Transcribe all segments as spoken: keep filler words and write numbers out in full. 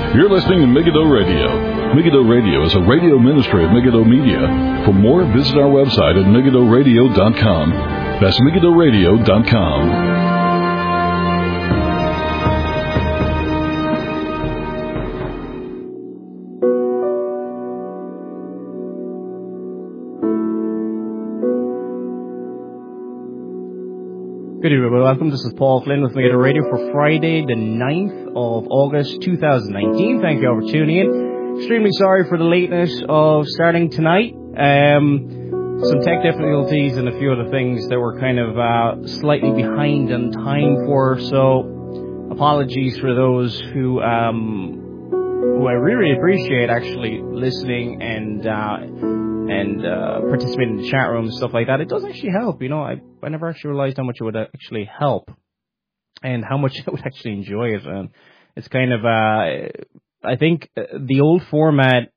You're listening to Megiddo Radio. Megiddo Radio is a radio ministry of Megiddo Media. For more, visit our website at megiddo radio dot com. That's megiddo radio dot com. Good evening, everybody. Welcome. This is Paul Flynn with Megiddo Radio for Friday, the ninth of August, two thousand nineteen. Thank you all for tuning in. Extremely sorry for the lateness of starting tonight. Um, some tech difficulties and a few other things that were kind of uh, slightly behind on time for. So, apologies for those who um, who I really appreciate actually listening and. Uh, and uh, participate in the chat room and stuff like that. It does actually help, you know. I, I never actually realized how much it would actually help and how much I would actually enjoy it. And it's kind of, uh, I think the old format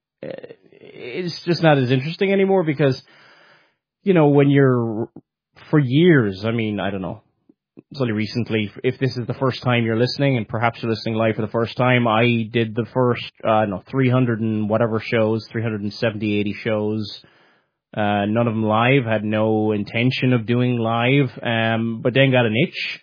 is just not as interesting anymore because, you know, when you're, for years, I mean, I don't know, it's only recently, if this is the first time you're listening, and perhaps you're listening live for the first time, I did the first, uh, no, three hundred and whatever shows, three hundred seventy, eighty shows, uh, none of them live, had no intention of doing live, um, but then got an itch,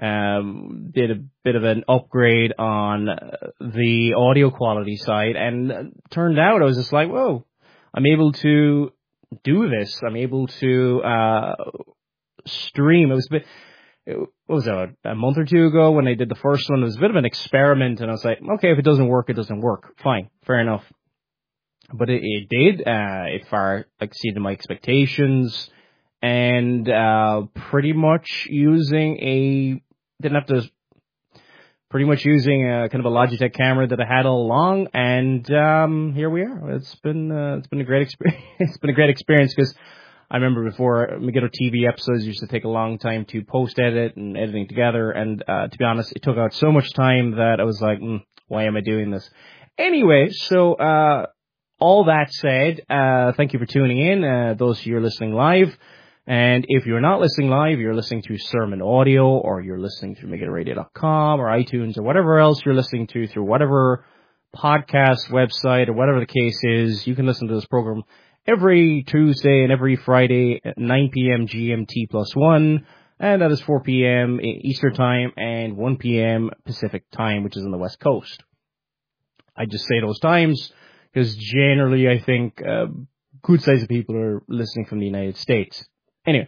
um, did a bit of an upgrade on the audio quality side, and turned out I was just like, whoa, I'm able to do this, I'm able to, uh, stream. It was a bit, what was that, a month or two ago when I did the first one. It was a bit of an experiment, and I was like, okay, if it doesn't work, it doesn't work. Fine, fair enough. But it, it did. Uh, it far exceeded my expectations, and uh, pretty much using a, didn't have to, pretty much using a kind of a Logitech camera that I had all along, and um, here we are. It's been, uh, it's been a great experience. It's been a great experience because I remember before, Megiddo T V episodes used to take a long time to post-edit and editing together, and uh, to be honest, it took out so much time that I was like, mm, why am I doing this? Anyway, so uh, all that said, uh, thank you for tuning in, uh, those of you who are listening live, and if you're not listening live, you're listening through Sermon Audio, or you're listening through megiddo radio dot com, or iTunes, or whatever else you're listening to through whatever podcast website, or whatever the case is, you can listen to this program every Tuesday and every Friday at nine p.m. G M T plus one, and that is four p.m. Eastern Time and one p.m. Pacific Time, which is on the West Coast. I just say those times because generally I think uh, good size of people are listening from the United States. Anyway,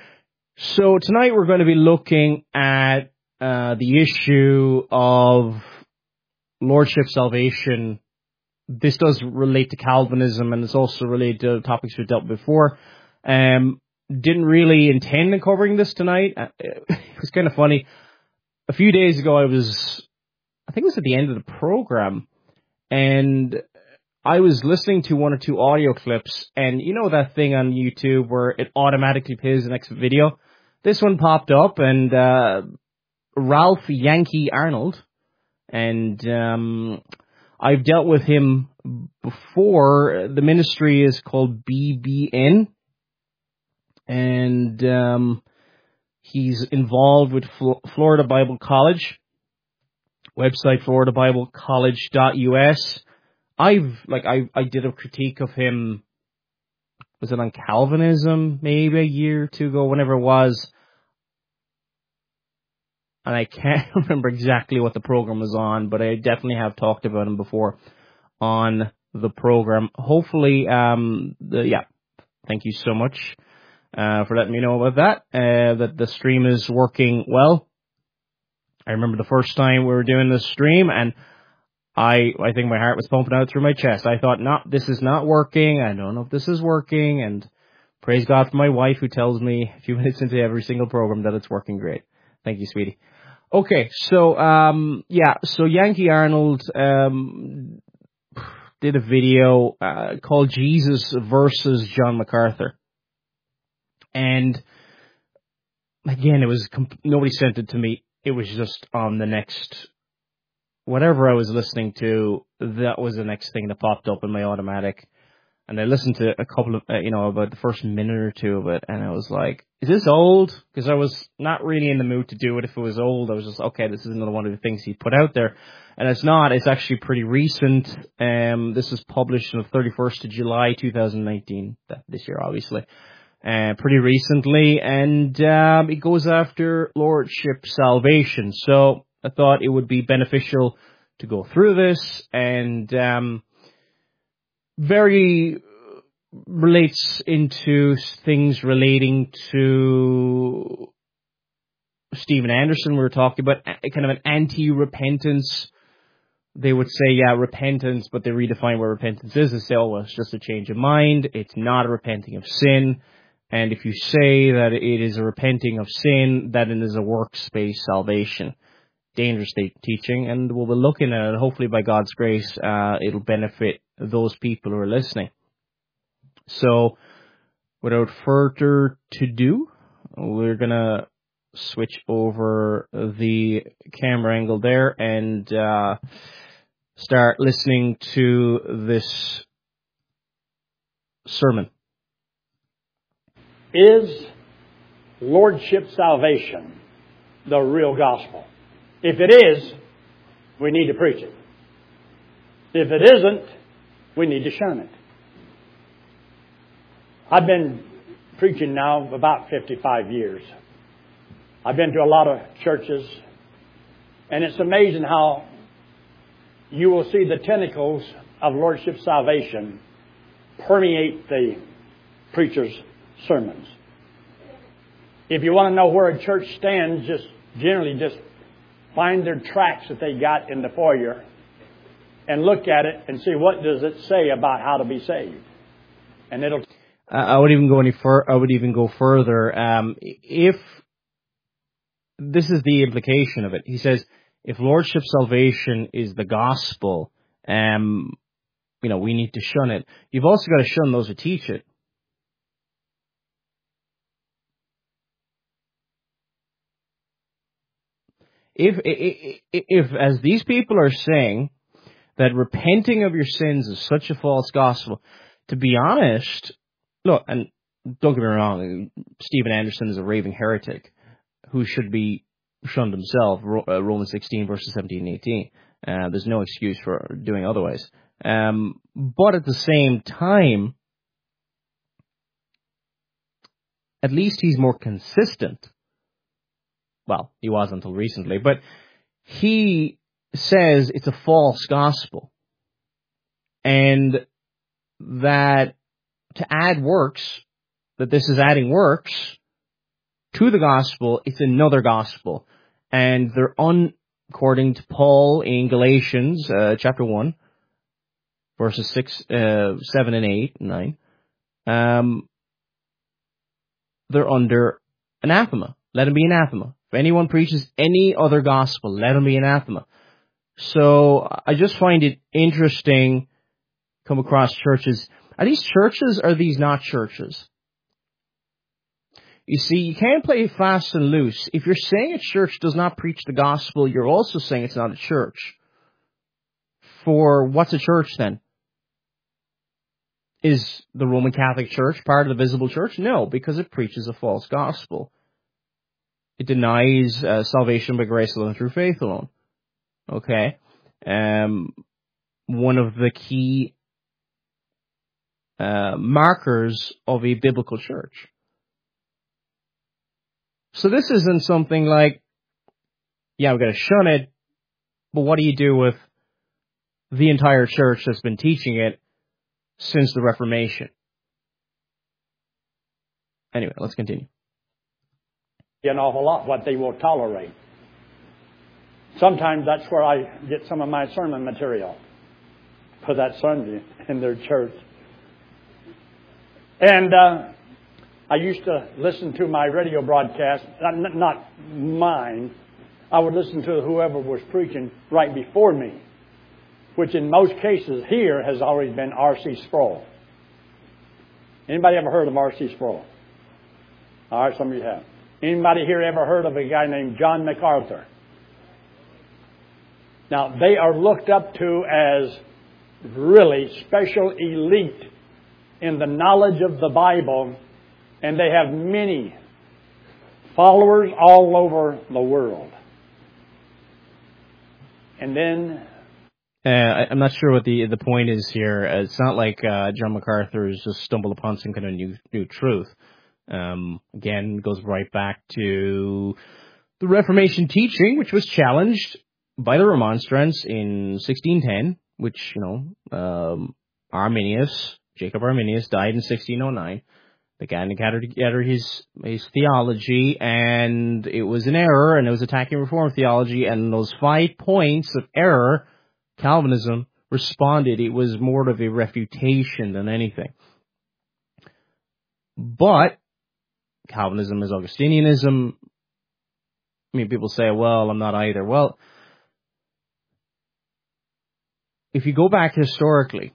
so tonight we're going to be looking at uh, the issue of Lordship salvation. This does relate to Calvinism, and it's also related to topics we've dealt with before. Um, didn't really intend on covering this tonight. It was kind of funny. A few days ago, I was, I think it was at the end of the program, and I was listening to one or two audio clips, and you know that thing on YouTube where it automatically plays the next video? This one popped up, and uh, Ralph Yankee Arnold, and um I've dealt with him before. The ministry is called B B N, and um, he's involved with Fl- Florida Bible College, website florida bible college dot U S. I've, like, I, I did a critique of him, was it on Calvinism, maybe a year or two ago, whenever it was, and I can't remember exactly what the program was on, but I definitely have talked about him before on the program. Hopefully, um, the, yeah, thank you so much uh, for letting me know about that, uh, that the stream is working well. I remember the first time we were doing this stream, and I I think my heart was pumping out through my chest. I thought, no, this is not working. I don't know if this is working, and praise God for my wife who tells me a few minutes into every single program that it's working great. Thank you, sweetie. Okay, so, um, yeah, so Yankee Arnold, um, did a video, uh, called Jesus versus John MacArthur. And, again, it was, comp- nobody sent it to me. It was just on the next, whatever I was listening to, that was the next thing that popped up in my automatic. And I listened to a couple of, uh, you know, about the first minute or two of it, and I was like, is this old? Because I was not really in the mood to do it. If it was old, I was just, okay, this is another one of the things he put out there. And it's not. It's actually pretty recent. Um, this was published on the thirty-first of July, two thousand nineteen, this year, obviously. Uh, pretty recently, and um, it goes after Lordship salvation. So I thought it would be beneficial to go through this, and um, very relates into things relating to Steven Anderson. We were talking about kind of an anti-repentance. They would say, yeah, repentance, but they redefine what repentance is. They say, oh, well, it's just a change of mind. It's not a repenting of sin. And if you say that it is a repenting of sin, that it is a works-based salvation. Dangerous teaching, and we'll be looking at it. Hopefully, by God's grace, uh, it'll benefit those people who are listening. So, without further ado, we're going to switch over the camera angle there and uh, start listening to this sermon. Is Lordship salvation the real gospel? If it is, we need to preach it. If it isn't, we need to shun it. I've been preaching now about fifty-five years. I've been to a lot of churches, and it's amazing how you will see the tentacles of Lordship salvation permeate the preacher's sermons. If you want to know where a church stands, just generally just find their tracts that they got in the foyer and look at it and see what does it say about how to be saved. And it'll. Uh, I would even go any fur. I would even go further. Um, if this is the implication of it, he says, if Lordship salvation is the gospel, um, you know, we need to shun it. You've also got to shun those who teach it. If, if, if, as these people are saying, that repenting of your sins is such a false gospel, to be honest, look, and don't get me wrong, Steven Anderson is a raving heretic who should be shunned himself, Romans sixteen, verses seventeen and eighteen. Uh, there's no excuse for doing otherwise. Um, but at the same time, at least he's more consistent. Well, he was until recently, but he says it's a false gospel. And that to add works, that this is adding works to the gospel, it's another gospel. And they're un, according to Paul in Galatians, uh, chapter one, verses six, uh, seven and eight, and nine, um, they're under anathema. Let him be anathema. If anyone preaches any other gospel, let him be anathema. So I just find it interesting, come across churches. Are these churches or are these not churches? You see, you can't play fast and loose. If you're saying a church does not preach the gospel, you're also saying it's not a church. For what's a church then? Is the Roman Catholic Church part of the visible church? No, because it preaches a false gospel. It denies uh, salvation by grace alone through faith alone. Okay? Um, one of the key uh, markers of a biblical church. So this isn't something like, yeah, we've got to shun it, but what do you do with the entire church that's been teaching it since the Reformation? Anyway, let's continue. An awful lot what they will tolerate. Sometimes that's where I get some of my sermon material for that Sunday in their church. And uh, I used to listen to my radio broadcast, not, not mine. I would listen to whoever was preaching right before me, which in most cases here has always been R C Sproul. Anybody ever heard of R C Sproul? All right, some of you have. Anybody here ever heard of a guy named John MacArthur? Now, they are looked up to as really special elite in the knowledge of the Bible, and they have many followers all over the world. And then... Uh, I, I'm not sure what the the point is here. It's not like uh, John MacArthur has just stumbled upon some kind of new new truth. Um, again, goes right back to the Reformation teaching, which was challenged by the Remonstrants in sixteen ten, which, you know, um, Arminius, Jacob Arminius, died in sixteen oh nine. Began to gather together his his theology, and it was an error, and it was attacking Reformed theology, and those five points of error, Calvinism responded. It was more of a refutation than anything. But Calvinism is Augustinianism. I mean, people say, well, I'm not either. Well, if you go back historically,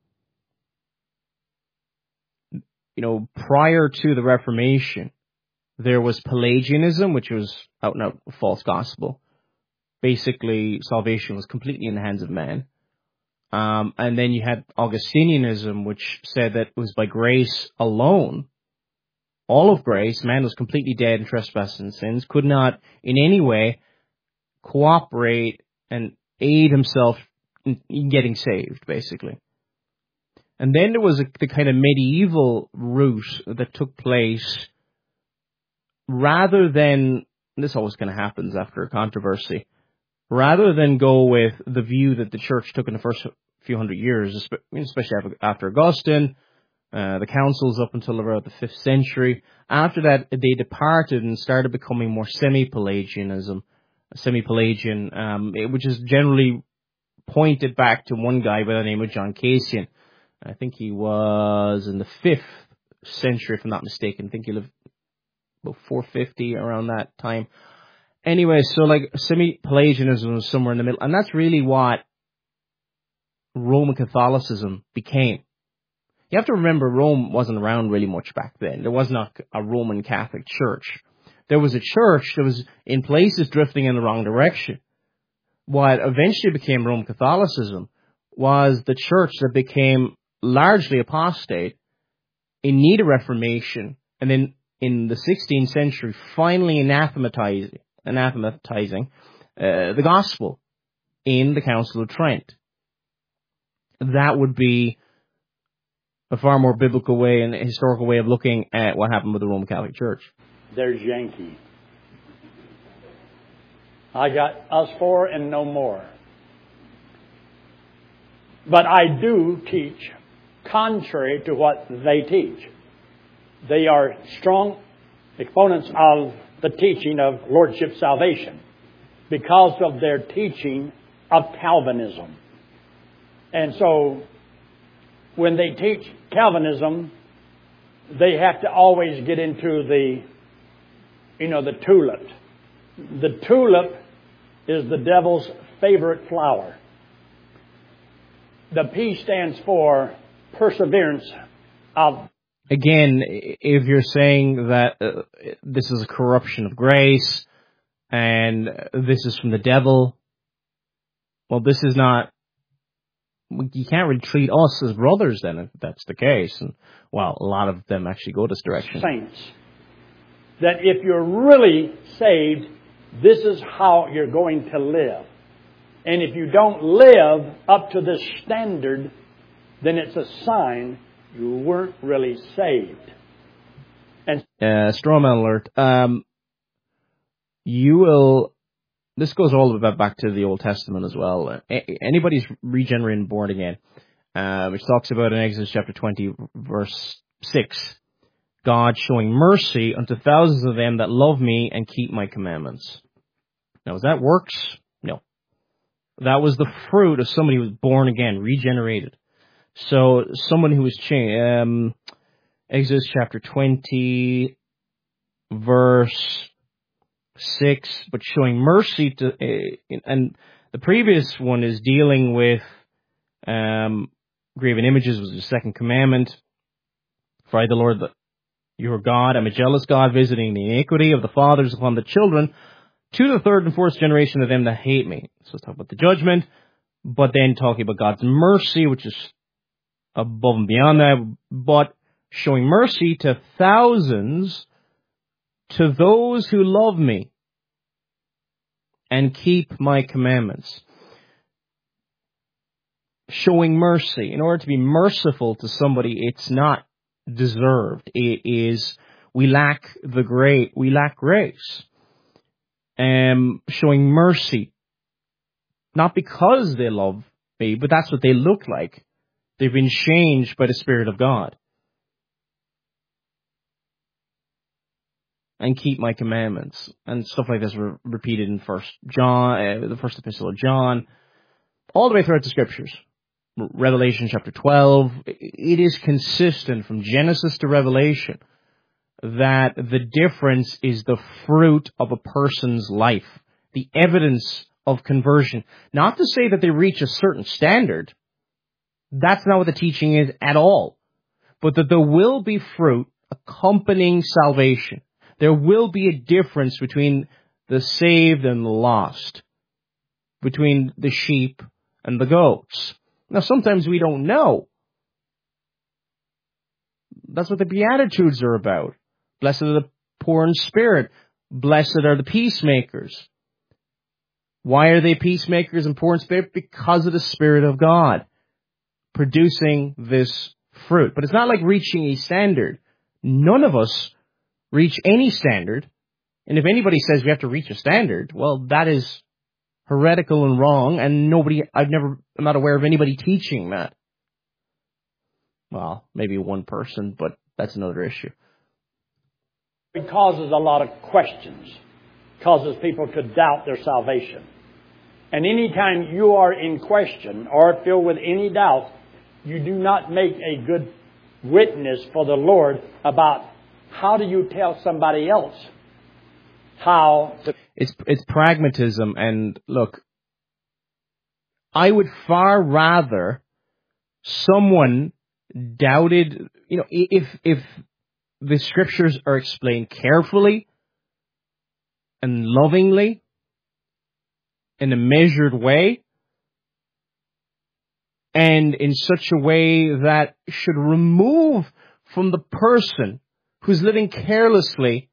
you know, prior to the Reformation, there was Pelagianism, which was out and out false gospel. Basically, salvation was completely in the hands of man. Um, and then you had Augustinianism, which said that it was by grace alone, all of grace, man was completely dead in trespasses and sins, could not in any way cooperate and aid himself in, in getting saved, basically. And then there was a, the kind of medieval route that took place rather than, this always kind of happens after a controversy, rather than go with the view that the church took in the first few hundred years, especially after Augustine, uh, the councils up until about the fifth century. After that, they departed and started becoming more semi-Pelagianism, semi-Pelagian, um, which is generally pointed back to one guy by the name of John Cassian. I think he was in the fifth century, if I'm not mistaken. I think he lived about four fifty, around that time. Anyway, so like semi-Pelagianism was somewhere in the middle, and that's really what Roman Catholicism became. You have to remember, Rome wasn't around really much back then. There was not a Roman Catholic Church. There was a church that was in places drifting in the wrong direction. What eventually became Roman Catholicism was the church that became largely apostate, in need of reformation, and then in the sixteenth century finally anathematizing, anathematizing uh, the gospel in the Council of Trent. That would be a far more biblical way and historical way of looking at what happened with the Roman Catholic Church. There's Yankee. I got us four and no more. But I do teach contrary to what they teach. They are strong exponents of the teaching of Lordship salvation because of their teaching of Calvinism. And so when they teach Calvinism, they have to always get into the, you know, the tulip. The tulip is the devil's favorite flower. The P stands for perseverance of... Again, if you're saying that uh, this is a corruption of grace and this is from the devil, well, this is not... You can't really treat us as brothers then, if that's the case. And, well, a lot of them actually go this direction. Saints. That if you're really saved, this is how you're going to live. And if you don't live up to this standard, then it's a sign you weren't really saved. And uh, straw man alert. Um, you will... This goes all the way back to the Old Testament as well. Anybody's regenerated and born again, uh, which talks about in Exodus chapter twenty, verse six, God showing mercy unto thousands of them that love me and keep my commandments. Now, is that works? No. That was the fruit of somebody who was born again, regenerated. So, someone who was changed. Um, Exodus chapter twenty, verse six, but showing mercy to, uh, and the previous one is dealing with um, graven images, was the second commandment. For I, the Lord, the, your God, am a jealous God, visiting the iniquity of the fathers upon the children, to the third and fourth generation of them that hate me. So let's talk about the judgment, but then talking about God's mercy, which is above and beyond that, but showing mercy to thousands, to those who love me and keep my commandments. Showing mercy. In order to be merciful to somebody, it's not deserved. It is, we lack the great, we lack grace. Um, showing mercy. Not because they love me, but that's what they look like. They've been changed by the Spirit of God. And keep my commandments. And stuff like this are repeated in First John, uh, the first epistle of John, all the way throughout the Scriptures. Revelation chapter twelve, it is consistent from Genesis to Revelation that the difference is the fruit of a person's life, the evidence of conversion. Not to say that they reach a certain standard. That's not what the teaching is at all. But that there will be fruit accompanying salvation. There will be a difference between the saved and the lost, between the sheep and the goats. Now, sometimes we don't know. That's what the Beatitudes are about. Blessed are the poor in spirit. Blessed are the peacemakers. Why are they peacemakers and poor in spirit? Because of the Spirit of God producing this fruit. But it's not like reaching a standard. None of us reach any standard. And if anybody says we have to reach a standard, well, that is heretical and wrong, and nobody, I've never, I'm not aware of anybody teaching that. Well, maybe one person, but that's another issue. It causes a lot of questions, causes people to doubt their salvation. And anytime you are in question or filled with any doubt, you do not make a good witness for the Lord about how do you tell somebody else how to... It's, it's pragmatism, and look, I would far rather someone doubted, you know, if, if the Scriptures are explained carefully and lovingly, in a measured way, and in such a way that should remove from the person who's living carelessly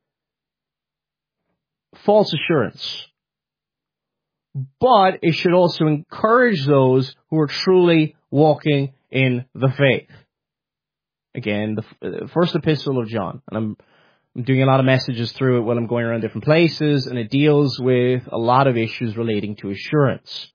false assurance. But it should also encourage those who are truly walking in the faith. Again, the first epistle of John, and I'm I'm doing a lot of messages through it when I'm going around different places, and it deals with a lot of issues relating to assurance.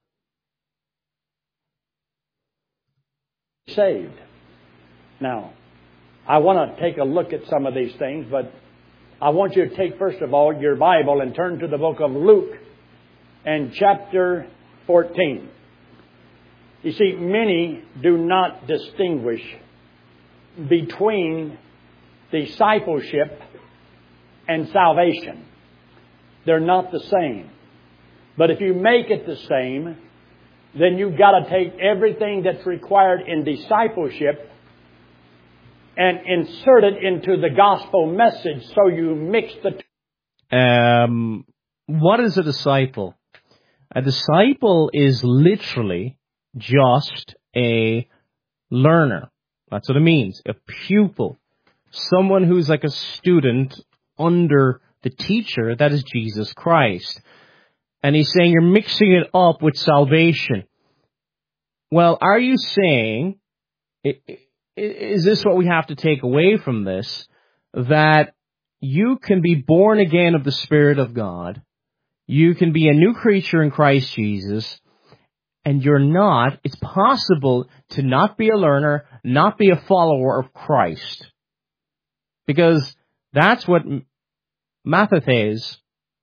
Saved. Now, I want to take a look at some of these things, but I want you to take, first of all, your Bible and turn to the book of Luke and chapter fourteen. You see, many do not distinguish between discipleship and salvation. They're not the same. But if you make it the same, then you've got to take everything that's required in discipleship and insert it into the gospel message, so you mix the two. Um, what is a disciple? A disciple is literally just a learner. That's what it means. A pupil. Someone who's like a student under the teacher, that is Jesus Christ. And he's saying you're mixing it up with salvation. Well, are you saying, is this what we have to take away from this? That you can be born again of the Spirit of God, you can be a new creature in Christ Jesus, and you're not, it's possible to not be a learner, not be a follower of Christ. Because that's what mathetes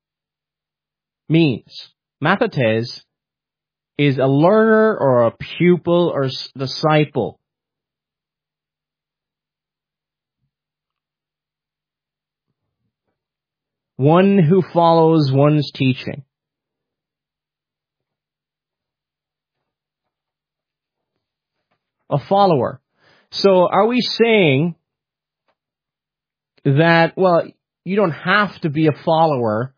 means. Mathetes is a learner or a pupil or disciple. One who follows one's teaching. A follower. So are we saying that, well, you don't have to be a follower.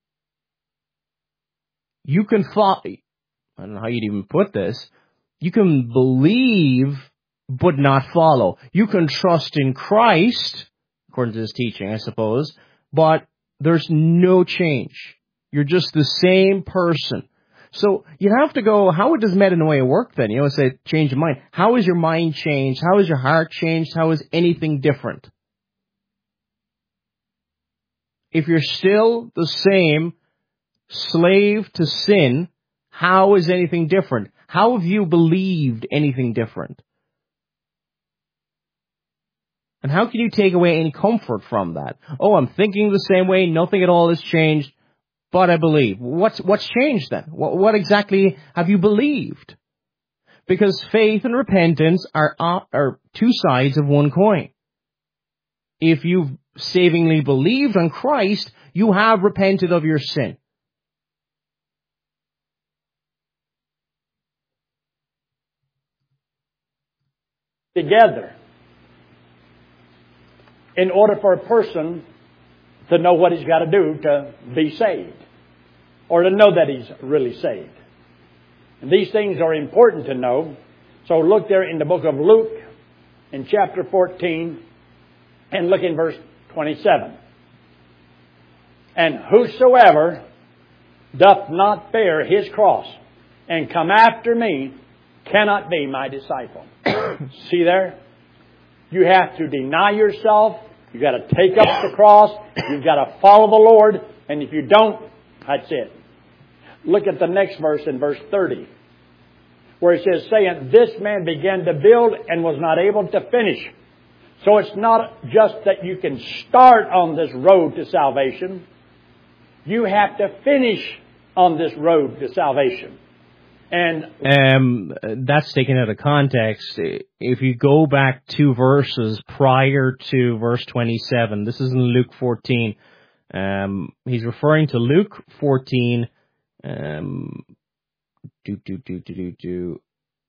You can follow, I don't know how you'd even put this. You can believe, but not follow. You can trust in Christ, according to this teaching, I suppose, but there's no change. You're just the same person. So you have to go, how does metanoia work then? You know, say change of mind. How is your mind changed? How is your heart changed? How is anything different? If you're still the same slave to sin, how is anything different? How have you believed anything different? And how can you take away any comfort from that? Oh, I'm thinking the same way, nothing at all has changed, but I believe. What's what's changed then? What, what exactly have you believed? Because faith and repentance are, are two sides of one coin. If you've savingly believed on Christ, you have repented of your sin. Together, in order for a person to know what he's got to do to be saved, or to know that he's really saved. And these things are important to know. So look there in the book of Luke, in chapter fourteen, and look in verse twenty-seven. And whosoever doth not bear his cross and come after me cannot be my disciple. See there? You have to deny yourself. You've got to take up the cross. You've got to follow the Lord. And if you don't, that's it. Look at the next verse in verse thirty, where it says, saying, this man began to build and was not able to finish. So it's not just that you can start on this road to salvation. You have to finish on this road to salvation. And um, that's taken out of context. If you go back two verses prior to verse twenty-seven, this is in Luke fourteen. Um, he's referring to Luke fourteen. Um, do do do do do do.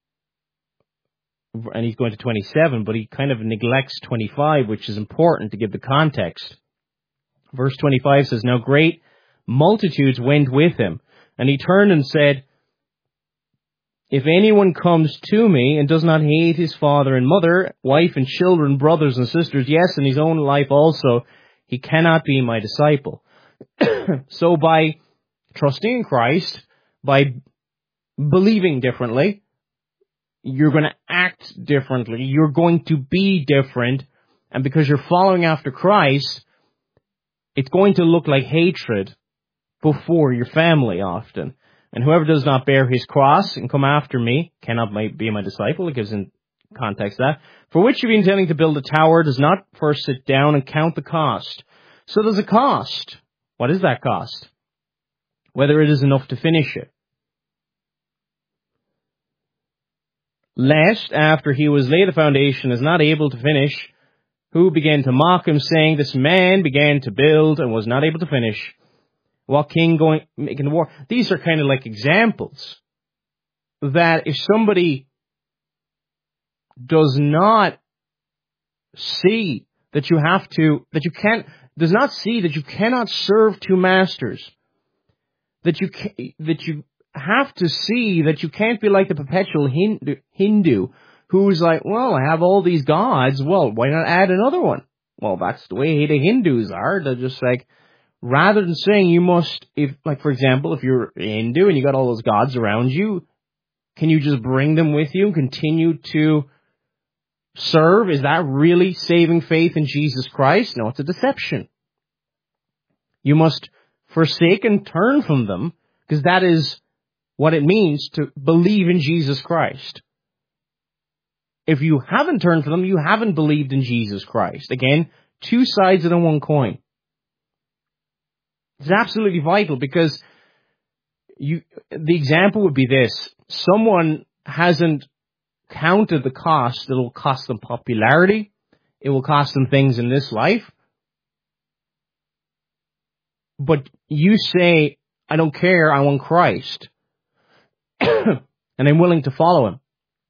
And he's going to twenty-seven, but he kind of neglects twenty-five, which is important to give the context. Verse twenty-five says, now great multitudes went with him, and he turned and said, if anyone comes to me and does not hate his father and mother, wife and children, brothers and sisters, yes, and his own life also, he cannot be my disciple. So by trusting in Christ, by believing differently, you're going to act differently. You're going to be different. And because you're following after Christ, it's going to look like hatred before your family often. And whoever does not bear his cross and come after me cannot be my disciple. It gives in context that. For which of you intending to build a tower does not first sit down and count the cost. So there's a cost. What is that cost? Whether it is enough to finish it. Lest, after he was laid a foundation, is not able to finish, who began to mock him, saying, this man began to build and was not able to finish. While king going making war. These are kind of like examples that if somebody does not see that you have to, that you can't, does not see that you cannot serve two masters, that you can, that you have to see that you can't be like the perpetual Hindu, Hindu who's like, well, I have all these gods. Well, why not add another one? Well, that's the way the Hindus are. They're just like, rather than saying you must, if, like, for example, if you're Hindu and you got all those gods around you, can you just bring them with you and continue to serve? Is that really saving faith in Jesus Christ? No, it's a deception. You must forsake and turn from them, because that is what it means to believe in Jesus Christ. If you haven't turned from them, you haven't believed in Jesus Christ. Again, two sides of the one coin. It's absolutely vital, because you, the example would be this. Someone hasn't counted the cost. It will cost them popularity. It will cost them things in this life. But you say, I don't care, I want Christ. And I'm willing to follow him.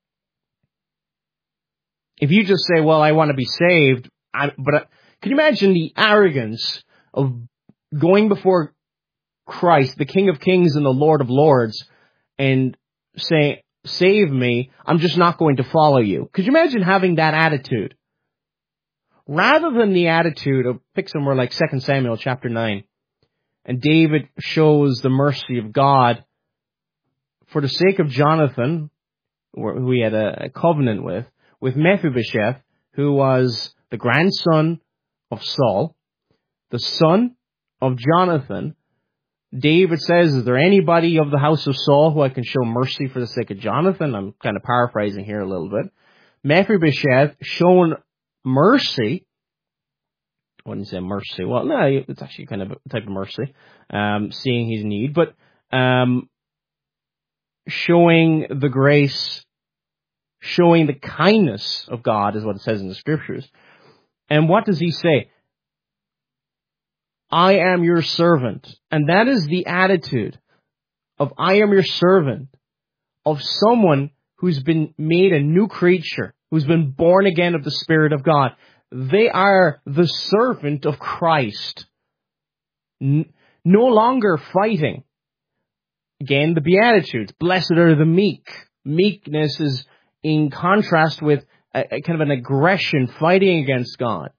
If you just say, well, I want to be saved, I, but I, can you imagine the arrogance of going before Christ, the King of Kings and the Lord of Lords, and say, save me, I'm just not going to follow you. Could you imagine having that attitude? Rather than the attitude of, pick somewhere like Second Samuel chapter nine, and David shows the mercy of God for the sake of Jonathan, who he had a covenant with, with Mephibosheth, who was the grandson of Saul, the son of Jonathan. David says, is there anybody of the house of Saul who I can show mercy for the sake of Jonathan? I'm kind of paraphrasing here a little bit. Mephibosheth shown mercy. I wouldn't say mercy. Well, no, it's actually kind of a type of mercy, um, seeing his need, but um, showing the grace, showing the kindness of God is what it says in the scriptures. And what does he say? I am your servant. And that is the attitude of I am your servant, of someone who's been made a new creature, who's been born again of the Spirit of God. They are the servant of Christ. N- no longer fighting. Again, the Beatitudes. Blessed are the meek. Meekness is in contrast with a, a kind of an aggression, fighting against God.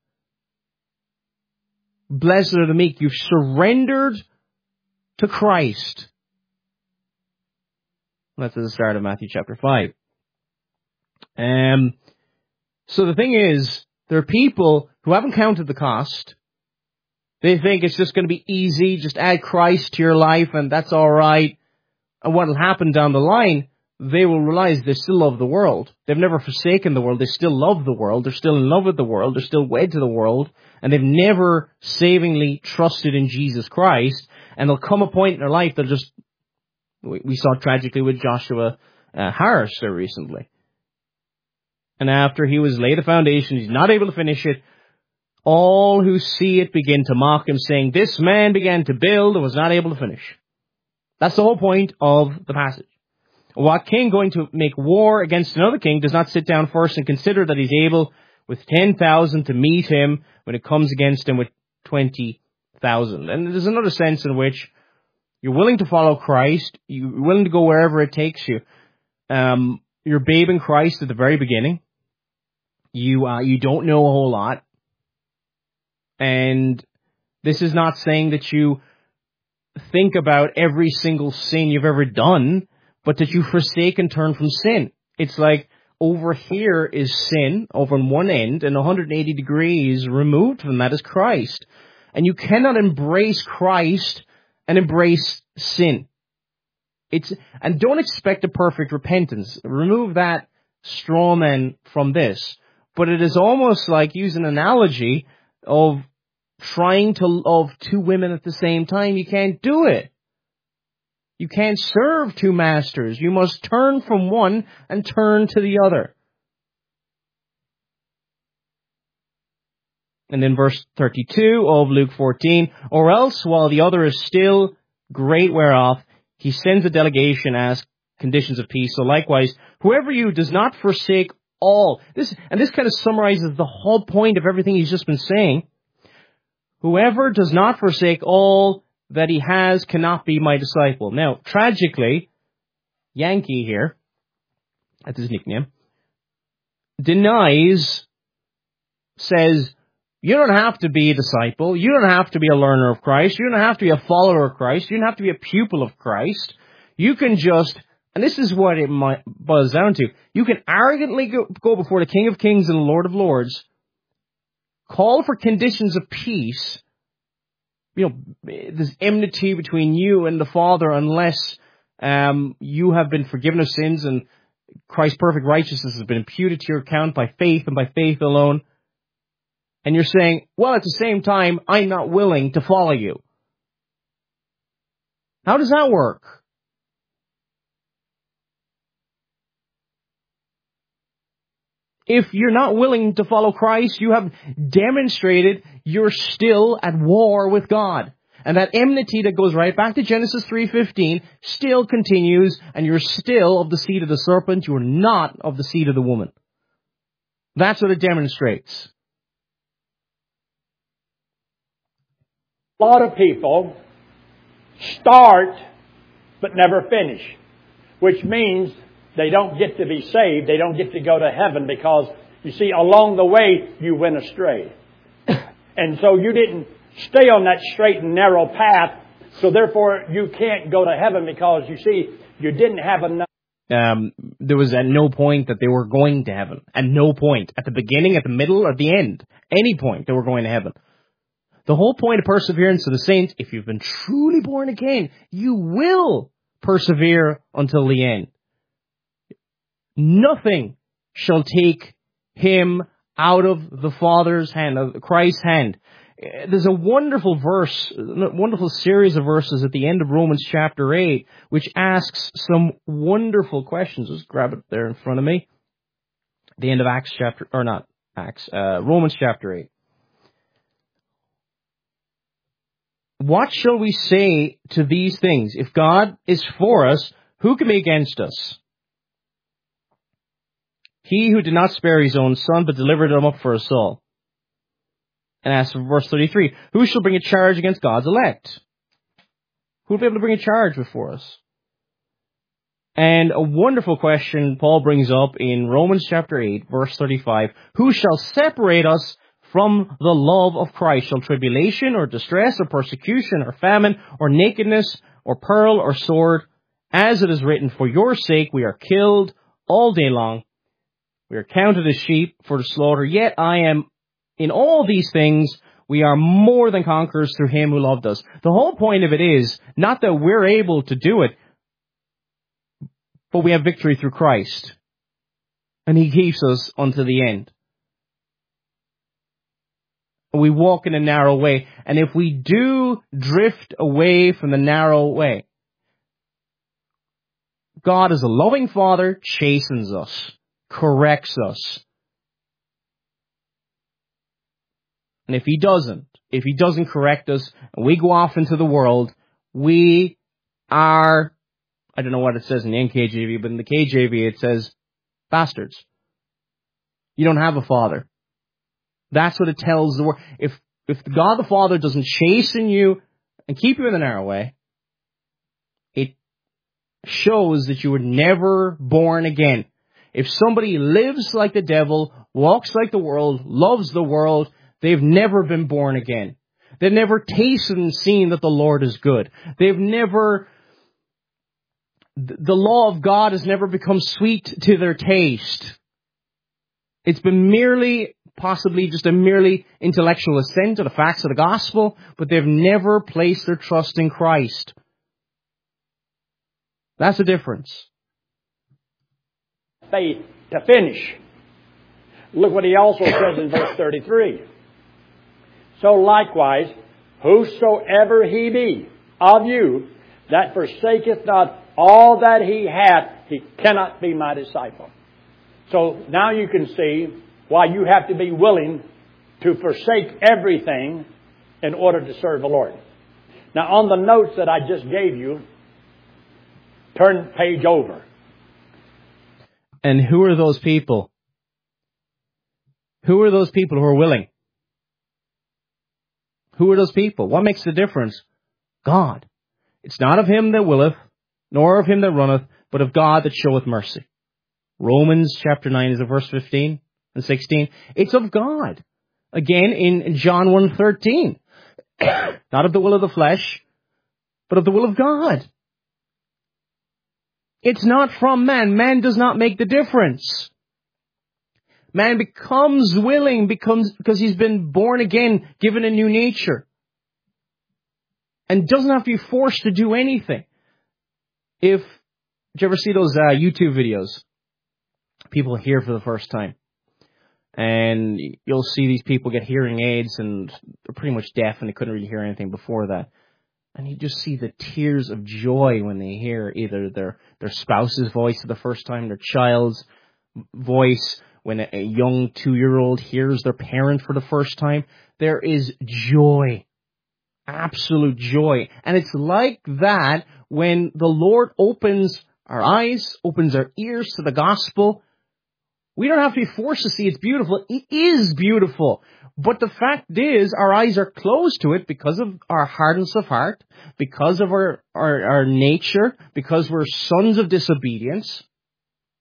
Blessed are the meek. You've surrendered to Christ. That's at the start of Matthew chapter five. Um, so the thing is, there are people who haven't counted the cost. They think it's just going to be easy, just add Christ to your life and that's all right. And what will happen down the line, they will realize they still love the world. They've never forsaken the world. They still love the world. They're still in love with the world. They're still wed to the world. And they've never savingly trusted in Jesus Christ. And there'll come a point in their life they'll just, we saw tragically with Joshua uh, Harris there recently. And after he was laid a foundation, he's not able to finish it. All who see it begin to mock him, saying, this man began to build and was not able to finish. That's the whole point of the passage. What king going to make war against another king does not sit down first and consider that he's able with ten thousand to meet him when it comes against him with twenty thousand. And there's another sense in which you're willing to follow Christ. You're willing to go wherever it takes you. Um, you're a babe in Christ at the very beginning. You, uh, you don't know a whole lot. And this is not saying that you think about every single sin you've ever done, but that you forsake and turn from sin. It's like over here is sin over on one end, and one hundred eighty degrees removed from that is Christ. And you cannot embrace Christ and embrace sin. It's, and don't expect a perfect repentance. Remove that straw man from this. But it is almost like, use an analogy of trying to love two women at the same time. You can't do it. You can't serve two masters. You must turn from one and turn to the other. And then verse thirty-two of Luke fourteen, or else while the other is still great whereof, he sends a delegation, ask conditions of peace. So likewise, whoever you does not forsake all. This, and this kind of summarizes the whole point of everything he's just been saying. Whoever does not forsake all that he has cannot be my disciple. Now, tragically, Yankee here, that's his nickname, denies, says, you don't have to be a disciple. You don't have to be a learner of Christ. You don't have to be a follower of Christ. You don't have to be a pupil of Christ. You can just, and this is what it might boils down to, you can arrogantly go, go before the King of Kings and the Lord of Lords, call for conditions of peace. You know, there's enmity between you and the Father unless um, you have been forgiven of sins and Christ's perfect righteousness has been imputed to your account by faith and by faith alone. And you're saying, well, at the same time, I'm not willing to follow you. How does that work? If you're not willing to follow Christ, you have demonstrated you're still at war with God. And that enmity that goes right back to Genesis three fifteen still continues, and you're still of the seed of the serpent. You're not of the seed of the woman. That's what it demonstrates. A lot of people start but never finish, which means they don't get to be saved. They don't get to go to heaven because, you see, along the way, you went astray. And so you didn't stay on that straight and narrow path. So therefore, you can't go to heaven because, you see, you didn't have enough. Um, there was at no point that they were going to heaven. At no point. At the beginning, at the middle, or at the end. Any point they were going to heaven. The whole point of perseverance to the saints, if you've been truly born again, you will persevere until the end. Nothing shall take him out of the Father's hand, of Christ's hand. There's a wonderful verse, a wonderful series of verses at the end of Romans chapter eight, which asks some wonderful questions. Just grab it there in front of me. The end of Acts chapter, or not Acts, uh, Romans chapter eight. What shall we say to these things? If God is for us, who can be against us? He who did not spare his own son, but delivered him up for us all. And asks for verse thirty-three, who shall bring a charge against God's elect? Who will be able to bring a charge before us? And a wonderful question Paul brings up in Romans chapter eight, verse thirty-five. Who shall separate us from the love of Christ? Shall tribulation or distress or persecution or famine or nakedness or peril or sword? As it is written, for your sake we are killed all day long. We are counted as sheep for the slaughter. Yet I am in all these things, we are more than conquerors through him who loved us. The whole point of it is not that we're able to do it, but we have victory through Christ. And he keeps us unto the end. We walk in a narrow way. And if we do drift away from the narrow way, God as a loving Father chastens us, corrects us. And if he doesn't, if he doesn't correct us, and we go off into the world, we are, I don't know what it says in the N K J V, but in the K J V it says, bastards. You don't have a father. That's what it tells the world. If, if God the Father doesn't chasten you and keep you in the narrow way, it shows that you were never born again. If somebody lives like the devil, walks like the world, loves the world, they've never been born again. They've never tasted and seen that the Lord is good. They've never, the law of God has never become sweet to their taste. It's been merely, possibly just a merely intellectual assent to the facts of the gospel, but they've never placed their trust in Christ. That's the difference. Faith to finish. Look what he also says in verse thirty-three. So likewise, whosoever he be of you that forsaketh not all that he hath, he cannot be my disciple. So now you can see why you have to be willing to forsake everything in order to serve the Lord. Now on the notes that I just gave you, turn page over. And who are those people? Who are those people who are willing? Who are those people? What makes the difference? God. It's not of him that willeth, nor of him that runneth, but of God that showeth mercy. Romans chapter nine is it verse fifteen and sixteen. It's of God. Again in John one thirteen. Not of the will of the flesh, but of the will of God. It's not from man. Man does not make the difference. Man becomes willing becomes because he's been born again, given a new nature. And doesn't have to be forced to do anything. If, did you ever see those uh, YouTube videos? People hear for the first time. And you'll see these people get hearing aids and they're pretty much deaf and they couldn't really hear anything before that. And you just see the tears of joy when they hear either their, their spouse's voice for the first time, their child's voice. When a, a young two-year-old hears their parent for the first time, there is joy. Absolute joy. And it's like that when the Lord opens our eyes, opens our ears to the gospel. We don't have to be forced to see it's beautiful. It is beautiful. But the fact is, our eyes are closed to it because of our hardness of heart, because of our, our, our nature, because we're sons of disobedience.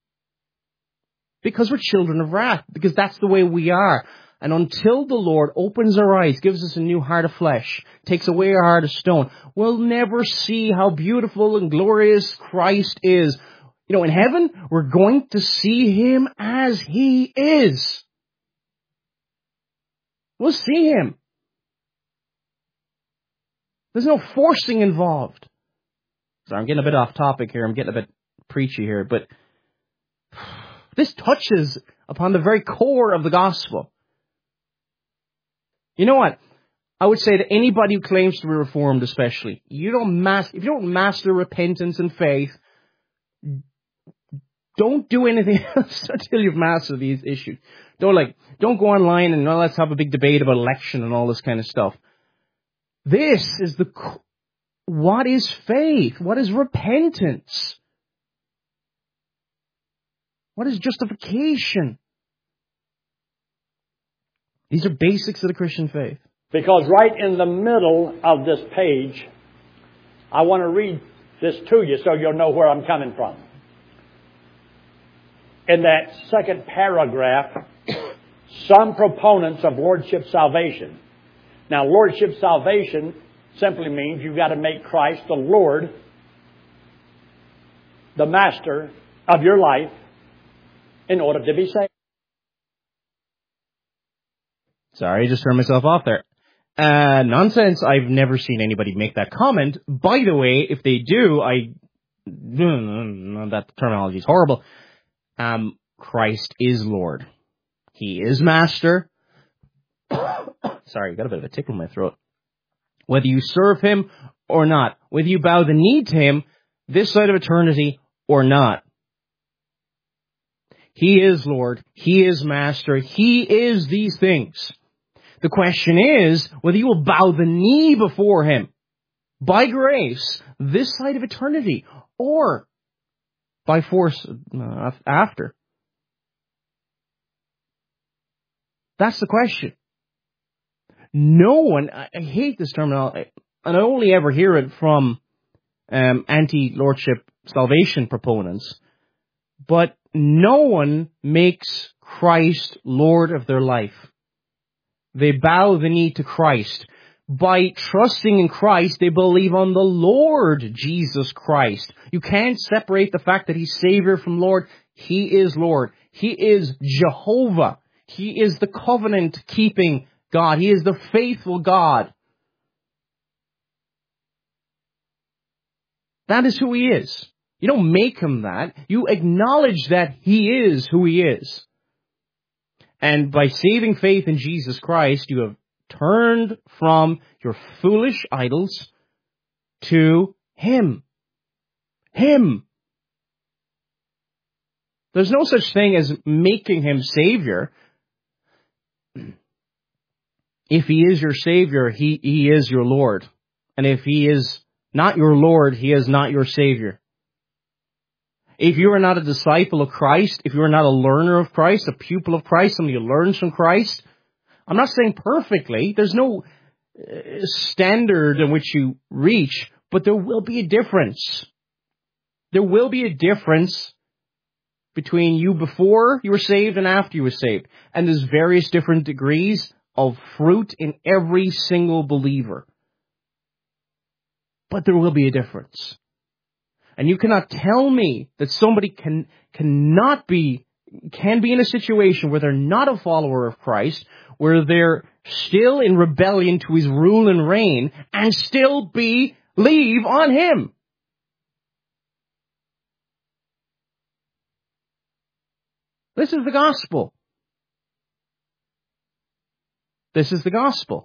Because we're children of wrath. Because that's the way we are. And until the Lord opens our eyes, gives us a new heart of flesh, takes away our heart of stone, we'll never see how beautiful and glorious Christ is. You know, in heaven, we're going to see Him as He is. We'll see Him. There's no forcing involved. So I'm getting a bit off topic here. I'm getting a bit preachy here. But this touches upon the very core of the gospel. You know what? I would say to anybody who claims to be reformed especially, you don't mas- if you don't master repentance and faith, don't do anything else until you've mastered these issues. Don't like, don't go online and, well, let's have a big debate about election and all this kind of stuff. This is the, what is faith? What is repentance? What is justification? These are basics of the Christian faith. Because right in the middle of this page, I want to read this to you so you'll know where I'm coming from. In that second paragraph, some proponents of Lordship salvation. Now, Lordship salvation simply means you've got to make Christ the Lord, the Master of your life, in order to be saved. Sorry, I just turned myself off there. Uh, nonsense. I've never seen anybody make that comment. By the way, if they do, I... That terminology is horrible. Um, Christ is Lord. He is Master. Sorry, got a bit of a tickle in my throat. Whether you serve Him or not, whether you bow the knee to Him this side of eternity or not, He is Lord. He is Master. He is these things. The question is whether you will bow the knee before Him by grace this side of eternity or by force uh, after. That's the question. No one, I, I hate this terminology, and I only ever hear it from um, anti-Lordship salvation proponents, but no one makes Christ Lord of their life. They bow the knee to Christ. By trusting in Christ, they believe on the Lord Jesus Christ. You can't separate the fact that He's Savior from Lord. He is Lord. He is Jehovah. He is the covenant-keeping God. He is the faithful God. That is who He is. You don't make Him that. You acknowledge that He is who He is. And by saving faith in Jesus Christ, you have turned from your foolish idols to Him. Him. There's no such thing as making Him Savior. If He is your Savior, He, He is your Lord. And if He is not your Lord, He is not your Savior. If you are not a disciple of Christ, if you are not a learner of Christ, a pupil of Christ, somebody who learns from Christ, I'm not saying perfectly. There's no standard in which you reach, but there will be a difference. There will be a difference between you before you were saved and after you were saved. And there's various different degrees of fruit in every single believer. But there will be a difference. And you cannot tell me that somebody can cannot be, can be in a situation where they're not a follower of Christ, where they're still in rebellion to His rule and reign, and still believe on Him. This is the gospel. This is the gospel.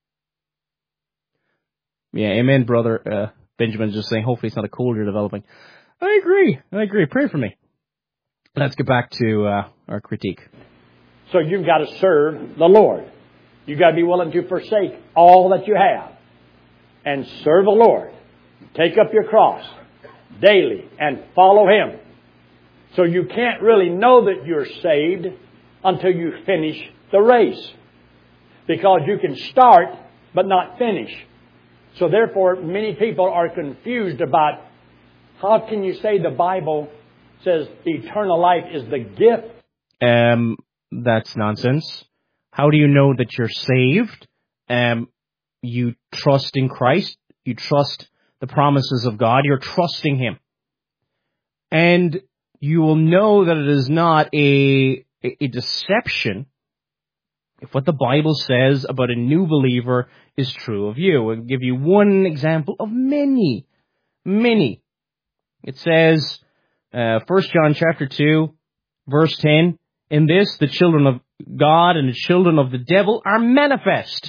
Yeah, amen, brother. Uh, Benjamin's just saying, hopefully it's not a cold you're developing. I agree. I agree. Pray for me. Let's get back to uh, our critique. So you've got to serve the Lord. You've got to be willing to forsake all that you have and serve the Lord. Take up your cross daily and follow Him. So you can't really know that you're saved until you finish the race. Because you can start but not finish. So therefore, many people are confused about how can you say the Bible says eternal life is the gift. Um, that's nonsense. How do you know that you're saved? Um, you trust in Christ. You trust the promises of God. You're trusting Him. And you will know that it is not a, a deception if what the Bible says about a new believer is true of you. I'll give you one example of many, many. It says, uh, First John chapter two, verse ten, in this the children of God and the children of the devil are manifest.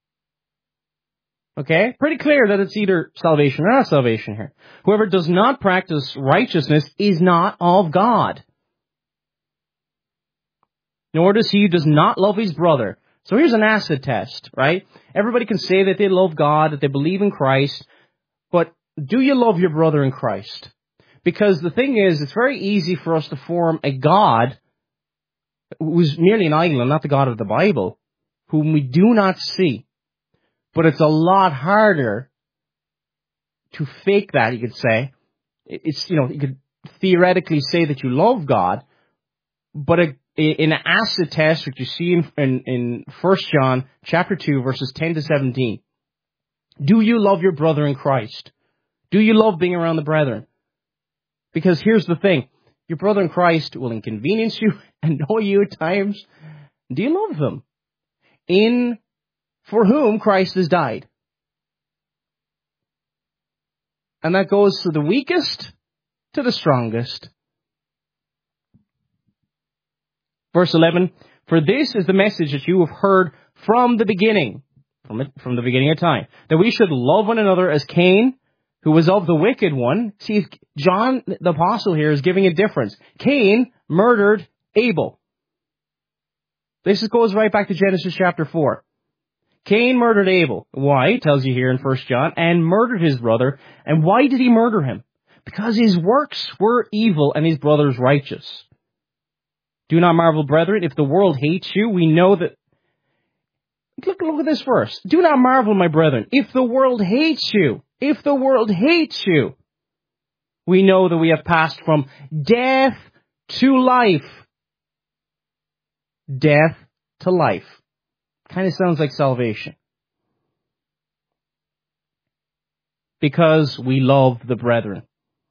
Okay? Pretty clear that it's either salvation or not salvation here. Whoever does not practice righteousness is not of God. Nor does he who does not love his brother. So here's an acid test, right? Everybody can say that they love God, that they believe in Christ, but do you love your brother in Christ? Because the thing is, it's very easy for us to form a God who's merely an idol and not the God of the Bible, whom we do not see. But it's a lot harder to fake that, you could say. It's, you know, you could theoretically say that you love God, but a in an acid test, which you see in, in, in First John chapter two, verses ten to seventeen, do you love your brother in Christ? Do you love being around the brethren? Because here's the thing. Your brother in Christ will inconvenience you, annoy you at times. Do you love them? In for whom Christ has died. And that goes to the weakest to the strongest. Verse eleven, for this is the message that you have heard from the beginning, from, it, from the beginning of time, that we should love one another as Cain, who was of the wicked one. See, John the Apostle here is giving a difference. Cain murdered Abel. This goes right back to Genesis chapter four. Cain murdered Abel. Why? It tells you here in First John. And murdered his brother. And why did he murder him? Because his works were evil and his brother's righteous. Do not marvel, brethren, if the world hates you. We know that... Look, look at this verse. Do not marvel, my brethren, if the world hates you. If the world hates you. We know that we have passed from death to life. Death to life. Kind of sounds like salvation. Because we love the brethren.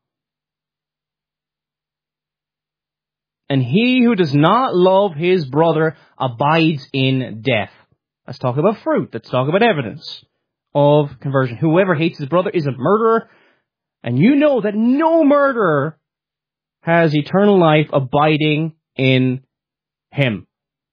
And he who does not love his brother abides in death. Let's talk about fruit. Let's talk about evidence of conversion. Whoever hates his brother is a murderer. And you know that no murderer has eternal life abiding in him.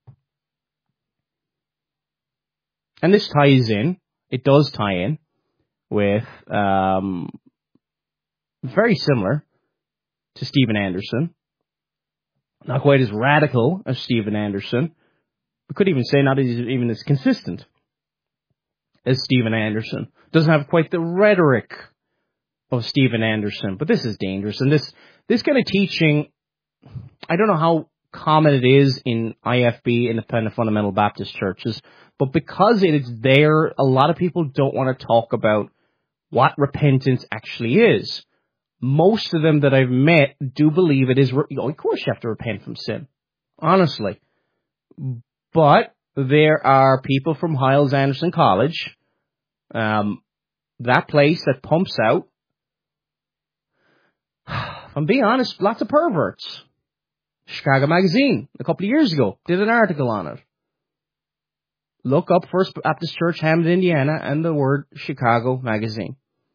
And this ties in, it does tie in with, um, very similar to Steven Anderson. Not quite as radical as Steven Anderson. We could even say not even as consistent as Steven Anderson. Doesn't have quite the rhetoric of Steven Anderson. But this is dangerous. And this, this kind of teaching, I don't know how common it is in I F B, Independent Fundamental Baptist churches, but because it is there, a lot of people don't want to talk about what repentance actually is. Most of them that I've met do believe it is, you know, of course you have to repent from sin. Honestly. But there are people from Hyles Anderson College, um, that place that pumps out, if I'm being honest, lots of perverts. Chicago Magazine, a couple of years ago, did an article on it. Look up First Baptist Church, Hammond, Indiana, and the word Chicago Magazine.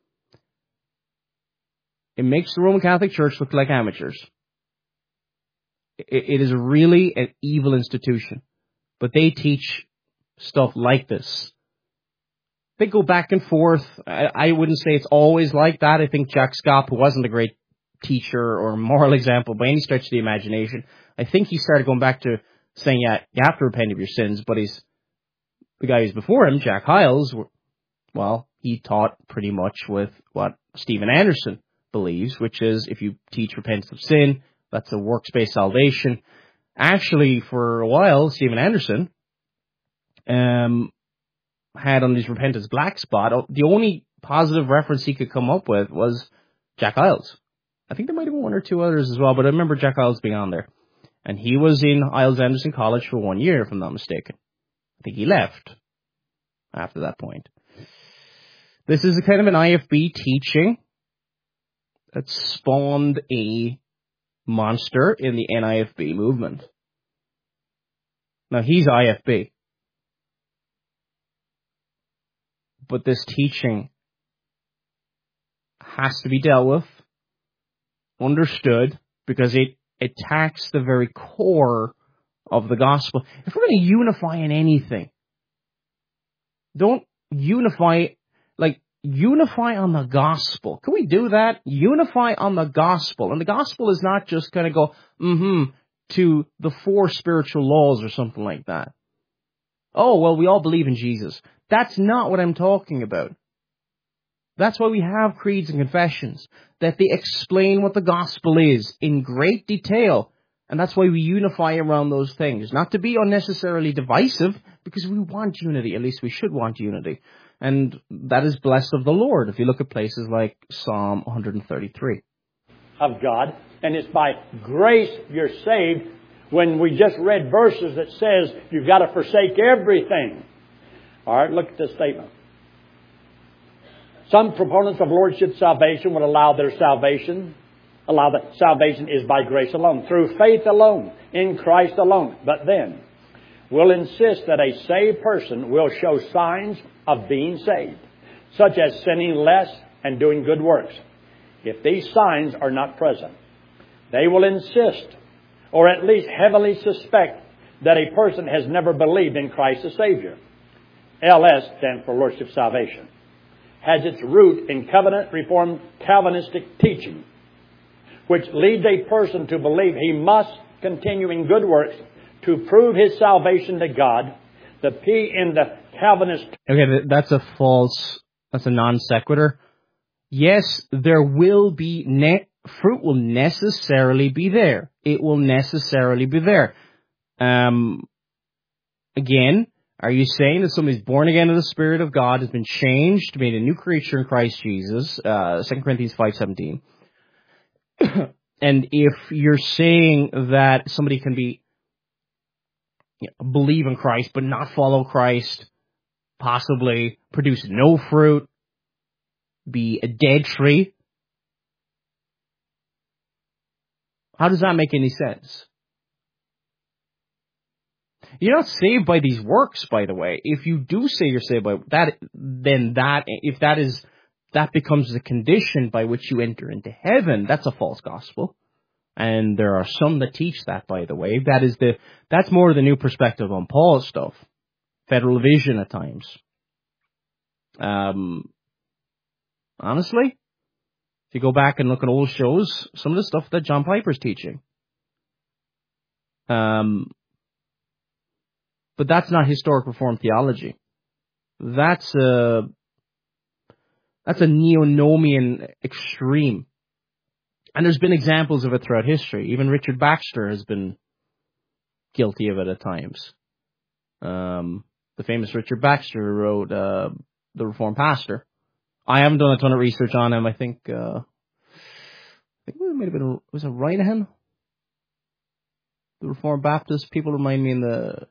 It makes the Roman Catholic Church look like amateurs. It, it is really an evil institution. But they teach stuff like this. They go back and forth. I, I wouldn't say it's always like that. I think Jack Scott, who wasn't a great teacher or moral example by any stretch of the imagination, I think he started going back to saying, yeah, you have to repent of your sins, but he's the guy who's before him, Jack Hyles, well, he taught pretty much with what Steven Anderson believes, which is if you teach repentance of sin, that's a works-based salvation. Actually, for a while, Steven Anderson um, had on his repentance black spot, the only positive reference he could come up with was Jack Hyles. I think there might have been one or two others as well, but I remember Jack Hyles being on there. And he was in Isles Anderson College for one year, if I'm not mistaken. I think he left after that point. This is a kind of an I F B teaching that spawned a monster in the N I F B movement. Now, he's I F B. But this teaching has to be dealt with, understood, because it attacks the very core of the gospel. If we're going to unify in anything, don't unify, like, unify on the gospel. Can we do that? Unify on the gospel. And the gospel is not just going to go, mm-hmm, to the four spiritual laws or something like that. Oh, well, we all believe in Jesus. That's not what I'm talking about. That's why we have creeds and confessions, that they explain what the gospel is in great detail. And that's why we unify around those things. Not to be unnecessarily divisive, because we want unity. At least we should want unity. And that is blessed of the Lord, if you look at places like Psalm one thirty-three. Of God, and it's by grace you're saved, when we just read verses that says you've got to forsake everything. All right, look at this statement. Some proponents of Lordship salvation would allow their salvation, allow that salvation is by grace alone, through faith alone, in Christ alone. But then, will insist that a saved person will show signs of being saved, such as sinning less and doing good works. If these signs are not present, they will insist, or at least heavily suspect, that a person has never believed in Christ as Savior. L S stands for Lordship salvation. Has its root in covenant reformed Calvinistic teaching, which leads a person to believe he must continue in good works to prove his salvation to God. The P in the Calvinist... Okay, that's a false, that's a non sequitur. Yes, there will be, ne- fruit will necessarily be there. It will necessarily be there. Um, again, are you saying that somebody's born again of the Spirit of God, has been changed, made a new creature in Christ Jesus, uh, Second Corinthians five seventeen. And if you're saying that somebody can be, you know, believe in Christ but not follow Christ, possibly produce no fruit, be a dead tree, how does that make any sense? You're not saved by these works, by the way. If you do say you're saved by that, then that, if that is, that becomes the condition by which you enter into heaven, that's a false gospel. And there are some that teach that, by the way. That is the, that's more the new perspective on Paul's stuff. Federal vision at times. Um, honestly, if you go back and look at old shows, some of the stuff that John Piper's teaching. Um, But that's not historic Reformed theology. That's a, that's a neo-nomian extreme. And there's been examples of it throughout history. Even Richard Baxter has been guilty of it at times. Um, the famous Richard Baxter who wrote uh, The Reformed Pastor. I haven't done a ton of research on him. I think, uh, I think it might have been, was it Reinahan? The Reformed Baptist. People remind me in the...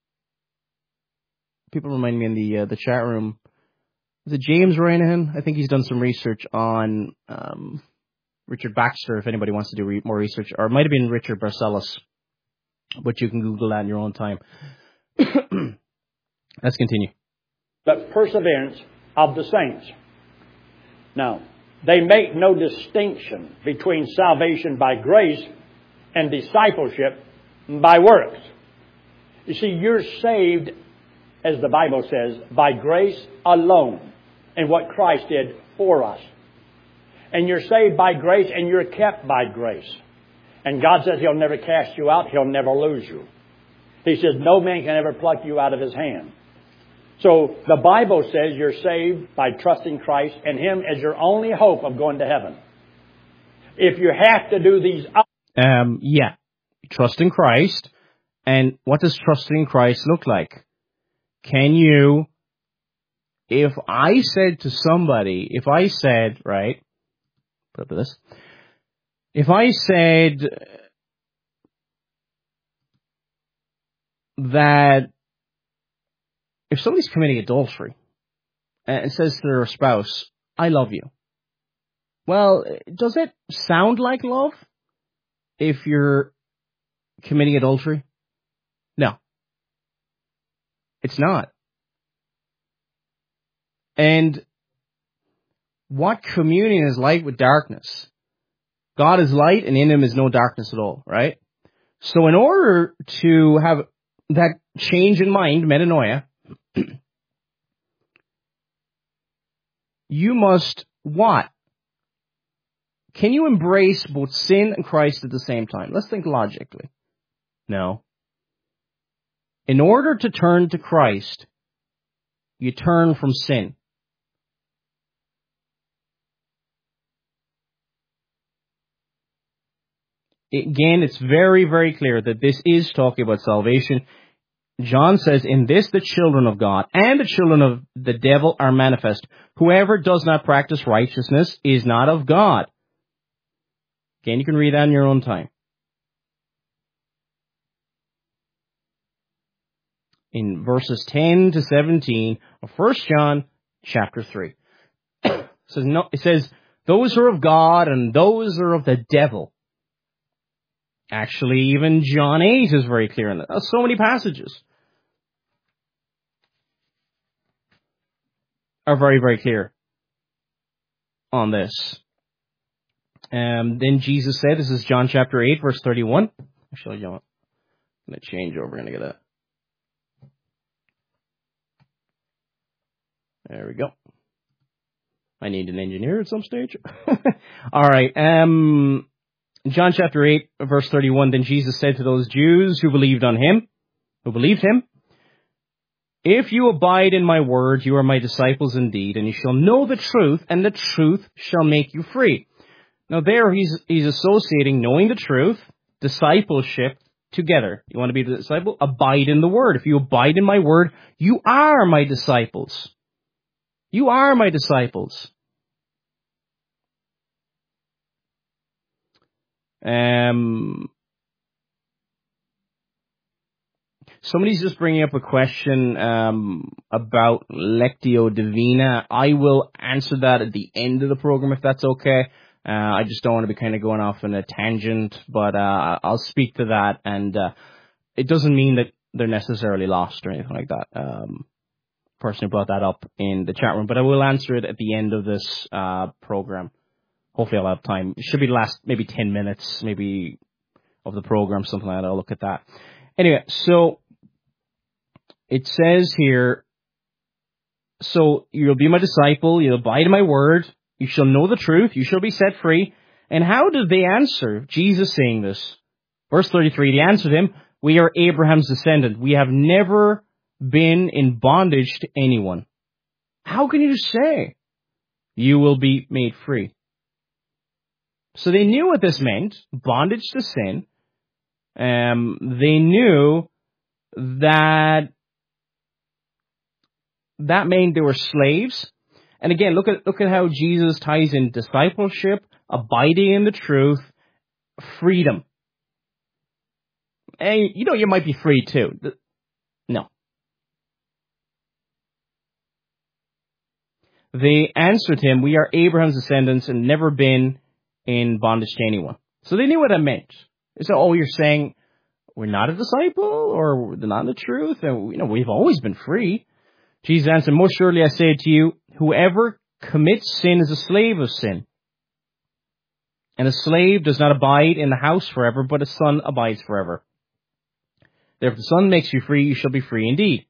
People remind me in the uh, the chat room. Is it James Reinahan? I think he's done some research on um, Richard Baxter, if anybody wants to do re- more research. Or it might have been Richard Barcellos. But you can Google that in your own time. Let's continue. But perseverance of the saints. Now, they make no distinction between salvation by grace and discipleship by works. You see, you're saved, as the Bible says, by grace alone, and what Christ did for us. And you're saved by grace, and you're kept by grace. And God says He'll never cast you out. He'll never lose you. He says no man can ever pluck you out of His hand. So the Bible says you're saved by trusting Christ and Him as your only hope of going to heaven. If you have to do these... Um, yeah, trust in Christ. And what does trusting in Christ look like? Can you, if I said to somebody, if I said, right, put up with this, if I said, that if somebody's committing adultery and says to their spouse, I love you, well, does it sound like love if you're committing adultery? No. It's not. And what communion is light with darkness? God is light and in him is no darkness at all, right? So in order to have that change in mind, metanoia, you must what? Can you embrace both sin and Christ at the same time? Let's think logically. No. In order to turn to Christ, you turn from sin. Again, it's very, very clear that this is talking about salvation. John says, in this the children of God and the children of the devil are manifest. Whoever does not practice righteousness is not of God. Again, you can read that in your own time. In verses ten to seventeen of First John chapter three. It says, no, it says, those are of God and those are of the devil. Actually, even John eight is very clear on that. There's so many passages are very, very clear on this. Um, then Jesus said, this is John chapter eight, verse thirty-one. Actually, you know what? I'm going to change over. I'm going to get that. There we go. I need an engineer at some stage. All right. Um, John chapter eight, verse thirty-one. Then Jesus said to those Jews who believed on him, who believed him, if you abide in my word, you are my disciples indeed, and you shall know the truth, and the truth shall make you free. Now there he's, he's associating knowing the truth, discipleship together. You want to be a disciple? Abide in the word. If you abide in my word, you are my disciples. You are my disciples. Um, somebody's just bringing up a question um, about Lectio Divina. I will answer that at the end of the program if that's okay. Uh, I just don't want to be kind of going off on a tangent, but uh, I'll speak to that. And uh, it doesn't mean that they're necessarily lost or anything like that. Um, person who brought that up in the chat room, but I will answer it at the end of this uh, program. Hopefully I'll have time. It should be the last maybe ten minutes, maybe, of the program, something like that. I'll look at that. Anyway, so it says here, so you'll be my disciple, you'll abide in my word, you shall know the truth, you shall be set free. And how did they answer Jesus saying this? Verse thirty-three, they answered him, we are Abraham's descendant. We have never been in bondage to anyone. How can you say you will be made free? So they knew what this meant, bondage to sin. Um, they knew that that meant they were slaves. And again, look at look at how Jesus ties in discipleship, abiding in the truth, freedom. And you know you might be free too. No. They answered him, we are Abraham's descendants and never been in bondage to anyone. So they knew what that meant. They said, oh, you're saying we're not a disciple or we're not in the truth? And, you know, we've always been free. Jesus answered, most surely I say to you, whoever commits sin is a slave of sin. And a slave does not abide in the house forever, but a son abides forever. Therefore, if the Son makes you free, you shall be free indeed.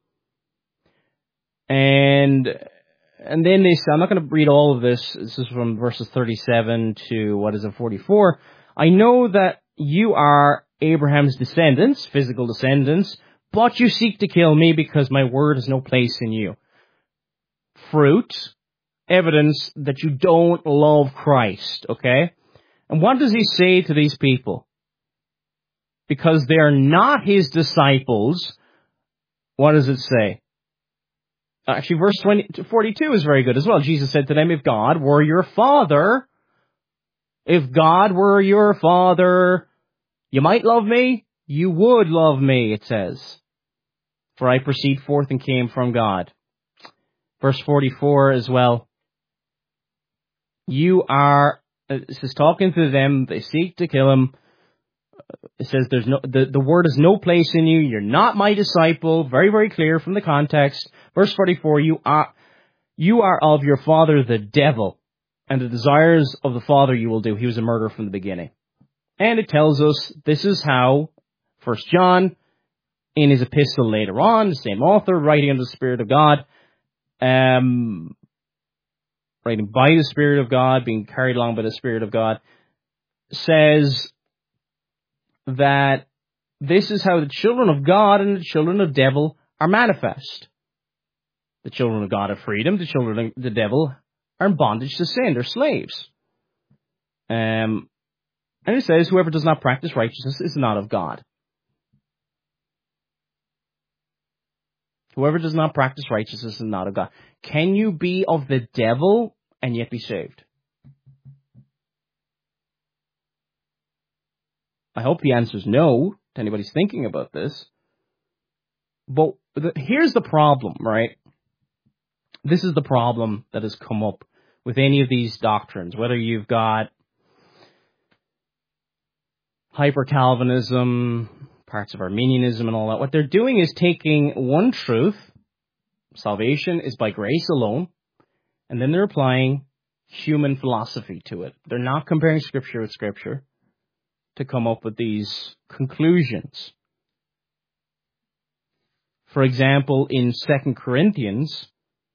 And... And then they say, I'm not going to read all of this. This is from verses thirty-seven to, what is it, forty-four. I know that you are Abraham's descendants, physical descendants, but you seek to kill me because my word has no place in you. Fruit, evidence that you don't love Christ, okay? And what does he say to these people? Because they are not his disciples, what does it say? Actually, verse twenty, forty-two is very good as well. Jesus said to them, if God were your father, if God were your father, you might love me, you would love me, it says. for I proceed forth and came from God. Verse forty-four as well. You are, it says, talking to them, they seek to kill him. It says there's no, the, the word has no place in you. You're not my disciple. Very, very clear from the context. Verse forty-four, you are, you are of your father the devil, and the desires of the father you will do. He was a murderer from the beginning. And it tells us this is how First John, in his epistle later on, the same author, writing under the Spirit of God, um, writing by the Spirit of God, being carried along by the Spirit of God, says that this is how the children of God and the children of the devil are manifest. The children of God have freedom. The children of the devil are in bondage to sin. They're slaves. Um, and it says, whoever does not practice righteousness is not of God. Whoever does not practice righteousness is not of God. Can you be of the devil and yet be saved? I hope the answer is no to anybody's thinking about this. But the, here's the problem, right? This is the problem that has come up with any of these doctrines, whether you've got hyper-Calvinism, parts of Arminianism and all that. What they're doing is taking one truth, salvation is by grace alone, and then they're applying human philosophy to it. They're not comparing Scripture with Scripture to come up with these conclusions. For example, in Second Corinthians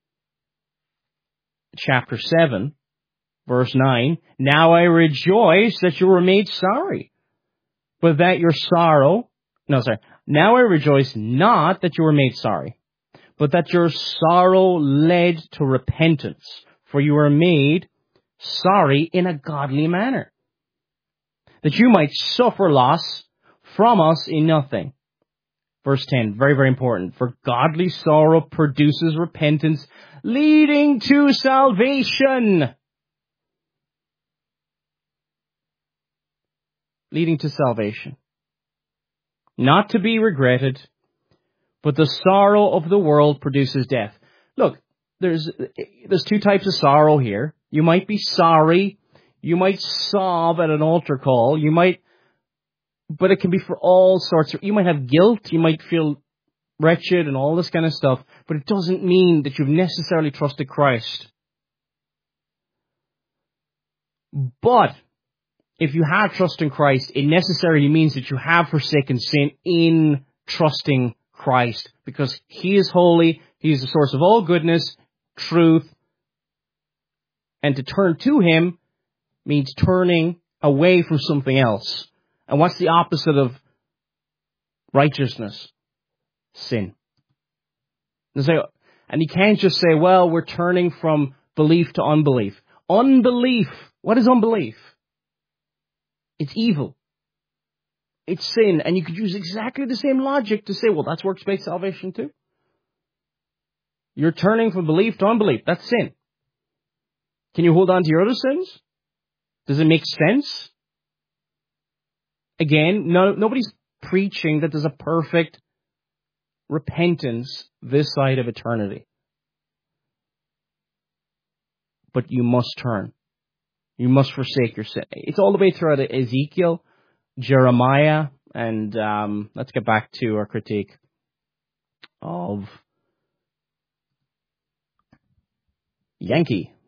chapter seven, verse nine, now I rejoice that you were made sorry, but that your sorrow, no, sorry, now I rejoice not that you were made sorry, but that your sorrow led to repentance, for you were made sorry in a godly manner, that you might suffer loss from us in nothing. Verse ten, very, very important. For godly sorrow produces repentance, leading to salvation. Leading to salvation. Not to be regretted, but the sorrow of the world produces death. Look, there's there's two types of sorrow here. You might be sorry. You might sob at an altar call. You might, but it can be for all sorts of, you might have guilt. You might feel wretched and all this kind of stuff, but it doesn't mean that you've necessarily trusted Christ. But if you have trust in Christ, it necessarily means that you have forsaken sin in trusting Christ, because He is holy, He is the source of all goodness, truth, and to turn to Him means turning away from something else. And what's the opposite of righteousness? Sin. And you can't just say, well, we're turning from belief to unbelief. Unbelief. What is unbelief? It's evil. It's sin. And you could use exactly the same logic to say, well, that's works-based salvation too. You're turning from belief to unbelief. That's sin. Can you hold on to your other sins? Does it make sense? Again, no, nobody's preaching that there's a perfect repentance this side of eternity. But you must turn. You must forsake your sin. It's all the way throughout Ezekiel, Jeremiah, and um, let's get back to our critique of Yankee.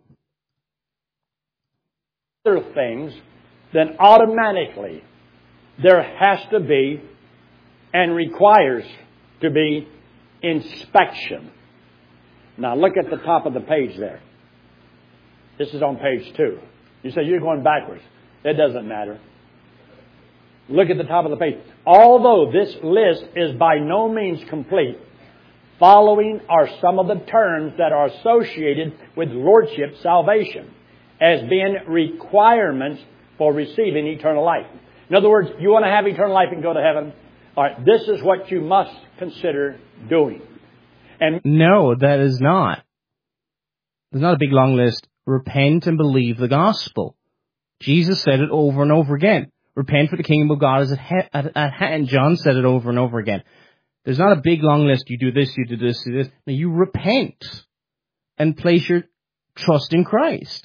Other things, then automatically there has to be and requires to be inspection. Now look at the top of the page there. This is on page two. You say you're going backwards. It doesn't matter. Look at the top of the page. Although this list is by no means complete, following are some of the terms that are associated with Lordship salvation as being requirements for receiving eternal life. In other words, you want to have eternal life and go to heaven? All right, this is what you must consider doing. And no, that is not. There's not a big long list. Repent and believe the gospel. Jesus said it over and over again. Repent, for the kingdom of God is at, he- at, at hand. John said it over and over again. There's not a big long list. You do this, you do this, you do this. No, you repent and place your trust in Christ.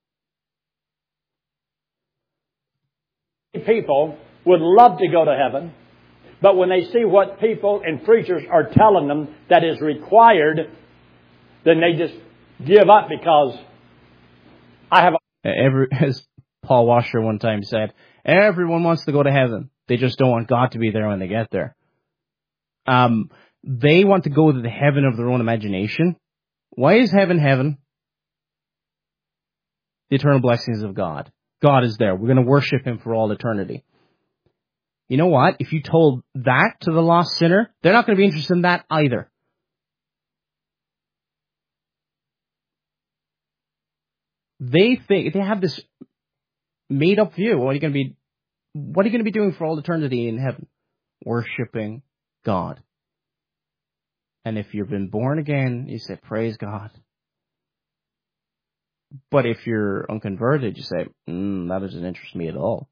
People would love to go to heaven, but when they see what people and preachers are telling them that is required, then they just give up because I have a... Every, as Paul Washer one time said, everyone wants to go to heaven. They just don't want God to be there when they get there. Um, they want to go to the heaven of their own imagination. Why is heaven heaven? The eternal blessings of God. God is there. We're going to worship Him for all eternity. You know what? If you told that to the lost sinner, they're not going to be interested in that either. They think, they have this made up view. What are you going to be, what are you going to be doing for all eternity in heaven? Worshiping God. And if you've been born again, you say, praise God. But if you're unconverted, you say, mm, that doesn't interest me at all.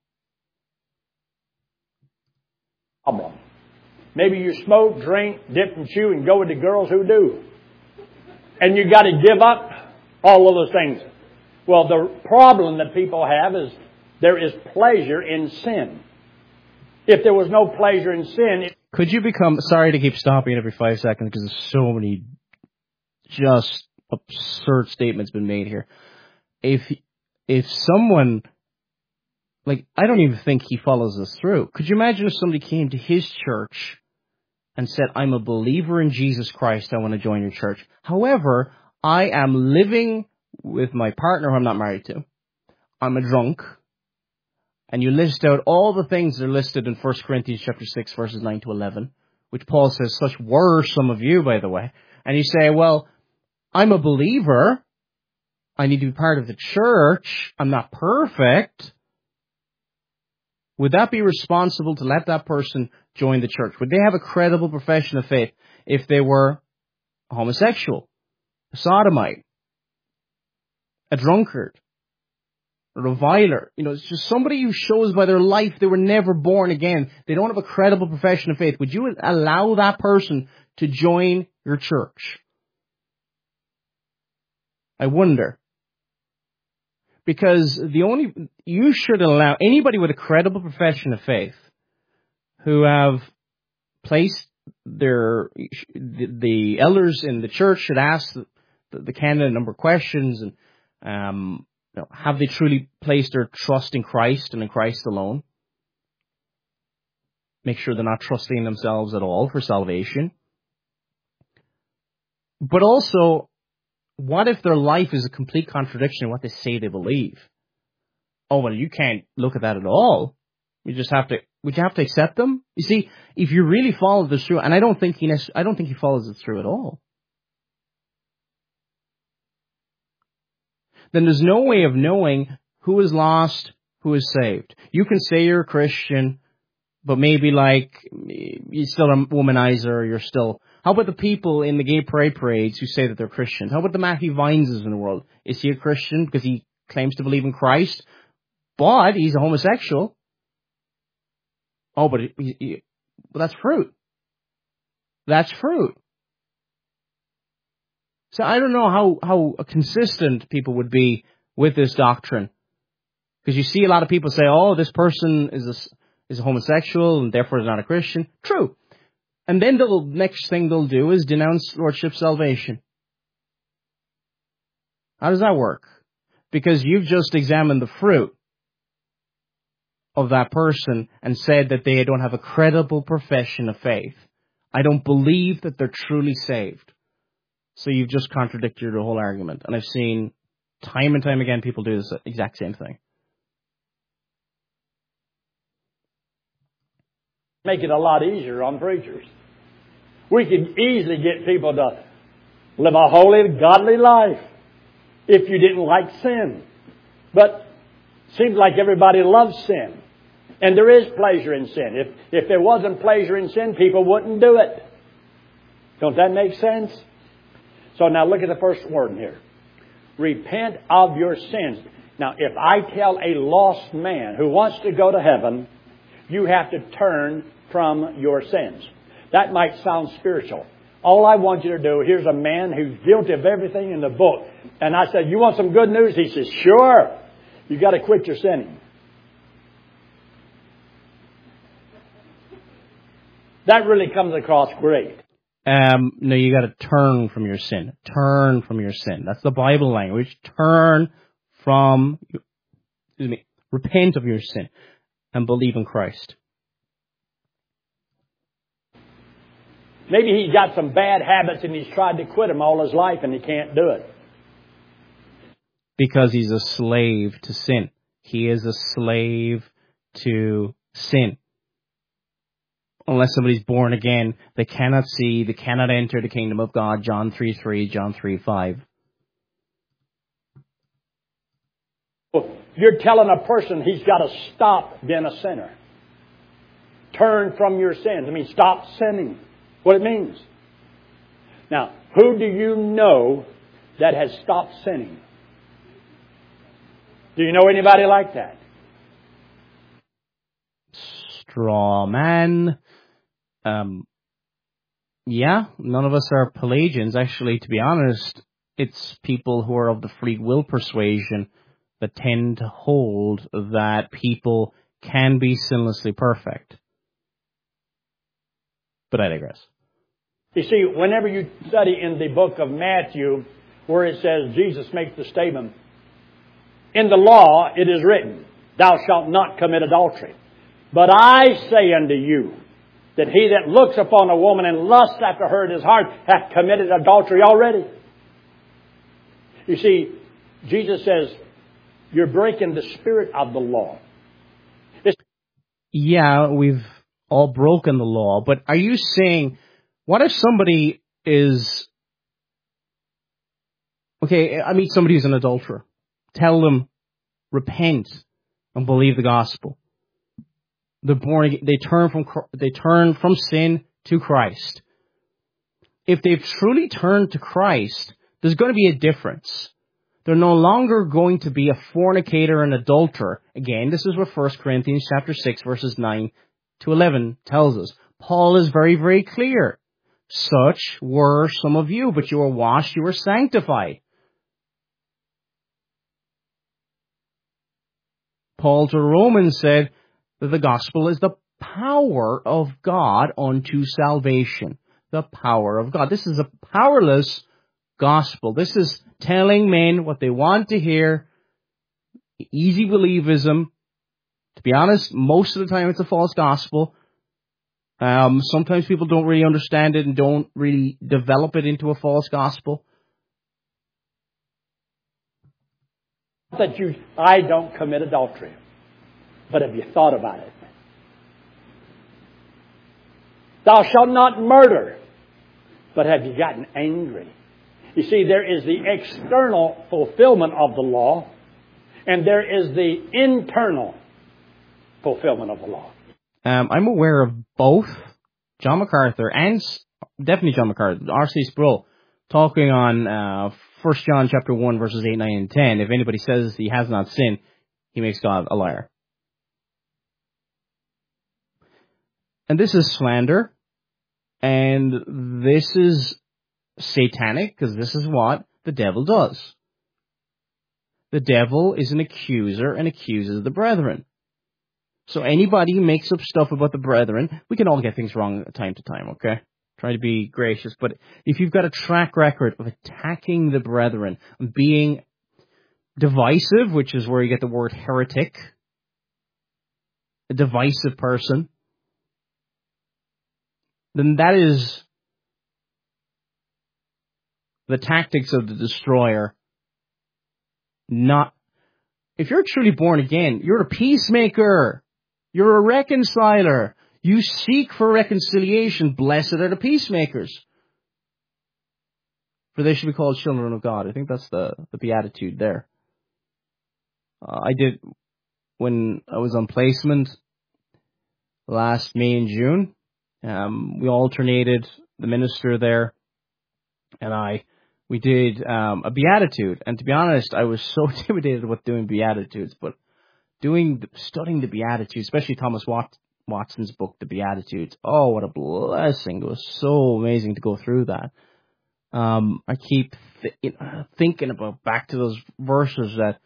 Problem. Maybe you smoke, drink, dip and chew and go with the girls who do. And you got to give up all of those things. Well, the problem that people have is there is pleasure in sin. If there was no pleasure in sin... It Could you become... Sorry to keep stopping every five seconds because there's so many just absurd statements been made here. If if someone... Like, I don't even think he follows this through. Could you imagine if somebody came to his church and said, I'm a believer in Jesus Christ, I want to join your church. However, I am living with my partner who I'm not married to. I'm a drunk. And you list out all the things that are listed in First Corinthians chapter six, verses nine to eleven, which Paul says, such were some of you, by the way. And you say, well, I'm a believer. I need to be part of the church. I'm not perfect. Would that be responsible to let that person join the church? Would they have a credible profession of faith if they were a homosexual, a sodomite, a drunkard, a reviler? You know, it's just somebody who shows by their life they were never born again. They don't have a credible profession of faith. Would you allow that person to join your church? I wonder. Because the only, you should allow anybody with a credible profession of faith who have placed their, the, the elders in the church should ask the, the candidate a number of questions and, um, you know, have they truly placed their trust in Christ and in Christ alone? Make sure they're not trusting in themselves at all for salvation. But also, what if their life is a complete contradiction of what they say they believe? Oh, well, you can't look at that at all. You just have to, would you have to accept them? You see, if you really follow this through, and I don't think he, I don't think he follows it through at all, then there's no way of knowing who is lost, who is saved. You can say you're a Christian, but maybe like, you're still a womanizer, you're still... How about the people in the gay pride parades who say that they're Christians? How about the Matthew Vineses in the world? Is he a Christian because he claims to believe in Christ, but he's a homosexual? Oh, but he, he, well, that's fruit. That's fruit. So I don't know how, how consistent people would be with this doctrine. Because you see a lot of people say, oh, this person is a, is a homosexual and therefore is not a Christian. True. And then the next thing they'll do is denounce Lordship salvation. How does that work? Because you've just examined the fruit of that person and said that they don't have a credible profession of faith. I don't believe that they're truly saved. So you've just contradicted your whole argument. And I've seen time and time again people do this exact same thing. Make it a lot easier on preachers. We could easily get people to live a holy, godly life if you didn't like sin. But it seems like everybody loves sin. And there is pleasure in sin. If, if there wasn't pleasure in sin, people wouldn't do it. Don't that make sense? So now look at the first word in here. Repent of your sins. Now, if I tell a lost man who wants to go to heaven, you have to turn from your sins. That might sound spiritual. All I want you to do, here's a man who's guilty of everything in the book. And I said, you want some good news? He says, sure. You got to quit your sinning. That really comes across great. Um, no, you got to turn from your sin. Turn from your sin. That's the Bible language. Turn from, excuse me, repent of your sin and believe in Christ. Maybe he's got some bad habits and he's tried to quit them all his life and he can't do it. Because he's a slave to sin. He is a slave to sin. Unless somebody's born again, they cannot see, they cannot enter the kingdom of God. John three three, John three five. You're telling a person he's got to stop being a sinner. Turn from your sins. I mean, stop sinning. What it means. Now, who do you know that has stopped sinning? Do you know anybody like that? Straw man. Um, yeah, none of us are Pelagians. Actually, to be honest, it's people who are of the free will persuasion that tend to hold that people can be sinlessly perfect. But I digress. You see, whenever you study in the book of Matthew, where it says, Jesus makes the statement, in the law it is written, thou shalt not commit adultery. But I say unto you, that he that looks upon a woman and lusts after her in his heart hath committed adultery already. You see, Jesus says, you're breaking the spirit of the law. It's yeah, we've all broken the law, but are you saying, what if somebody is, okay, I meet somebody who's an adulterer. Tell them, repent and believe the gospel. They're born again. They turn from they turn from sin to Christ. If they've truly turned to Christ, there's going to be a difference. They're no longer going to be a fornicator and adulterer. Again, this is what First Corinthians chapter six, verses nine to eleven tells us. Paul is very, very clear. Such were some of you, but you were washed, you were sanctified. Paul to the Romans said that the gospel is the power of God unto salvation. The power of God. This is a powerless gospel. This is telling men what they want to hear. Easy believism. To be honest, most of the time it's a false gospel. Um, sometimes people don't really understand it and don't really develop it into a false gospel. That you, I don't commit adultery. But have you thought about it? Thou shalt not murder. But have you gotten angry? You see, there is the external fulfillment of the law, and there is the internal fulfillment of the law. Um, I'm aware of both John MacArthur and definitely John MacArthur, R C Sproul, talking on uh, First John chapter one, verses eight, nine, and ten. If anybody says he has not sinned, he makes God a liar. And this is slander, and this is satanic, because this is what the devil does. The devil is an accuser and accuses the brethren. So anybody who makes up stuff about the brethren, we can all get things wrong time to time, okay? Try to be gracious, but if you've got a track record of attacking the brethren, being divisive, which is where you get the word heretic, a divisive person, then that is the tactics of the destroyer. Not, if you're truly born again, you're a peacemaker. You're a reconciler. You seek for reconciliation. Blessed are the peacemakers, for they should be called children of God. I think that's the, the beatitude there. Uh, I did, when I was on placement last May and June, um, we alternated, the minister there and I, we did um, a beatitude. And to be honest, I was so intimidated with doing beatitudes, but doing, studying the beatitudes, especially Thomas Watt, Watson's book, The Beatitudes. Oh, what a blessing. It was so amazing to go through that. Um, I keep th- thinking about back to those verses that,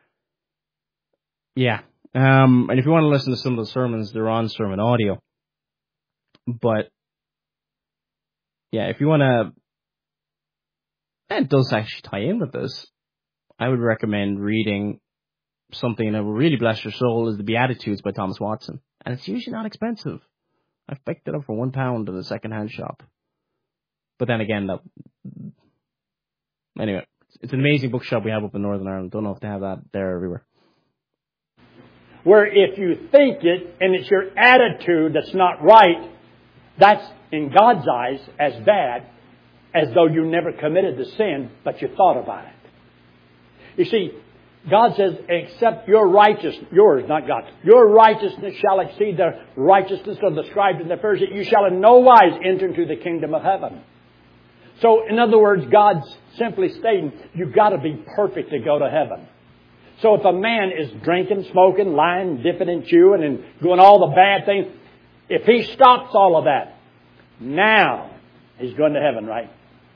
yeah. Um, and if you want to listen to some of the sermons, they're on sermon audio. But, yeah, if you want to, and it does actually tie in with this, I would recommend reading something that will really bless your soul is The Beatitudes by Thomas Watson. And it's usually not expensive. I've picked it up for one pound at a second-hand shop. But then again, that, anyway, it's an amazing bookshop we have up in Northern Ireland. Don't know if they have that there everywhere. Where if you think it and it's your attitude that's not right, that's in God's eyes as bad as though you never committed the sin, but you thought about it. You see, God says, except your righteousness, yours, not God's, your righteousness shall exceed the righteousness of the scribes and the Pharisees. You shall in no wise enter into the kingdom of heaven. So, in other words, God's simply stating, you've got to be perfect to go to heaven. So if a man is drinking, smoking, lying, dipping and chewing and doing all the bad things, if he stops all of that, now he's going to heaven, right?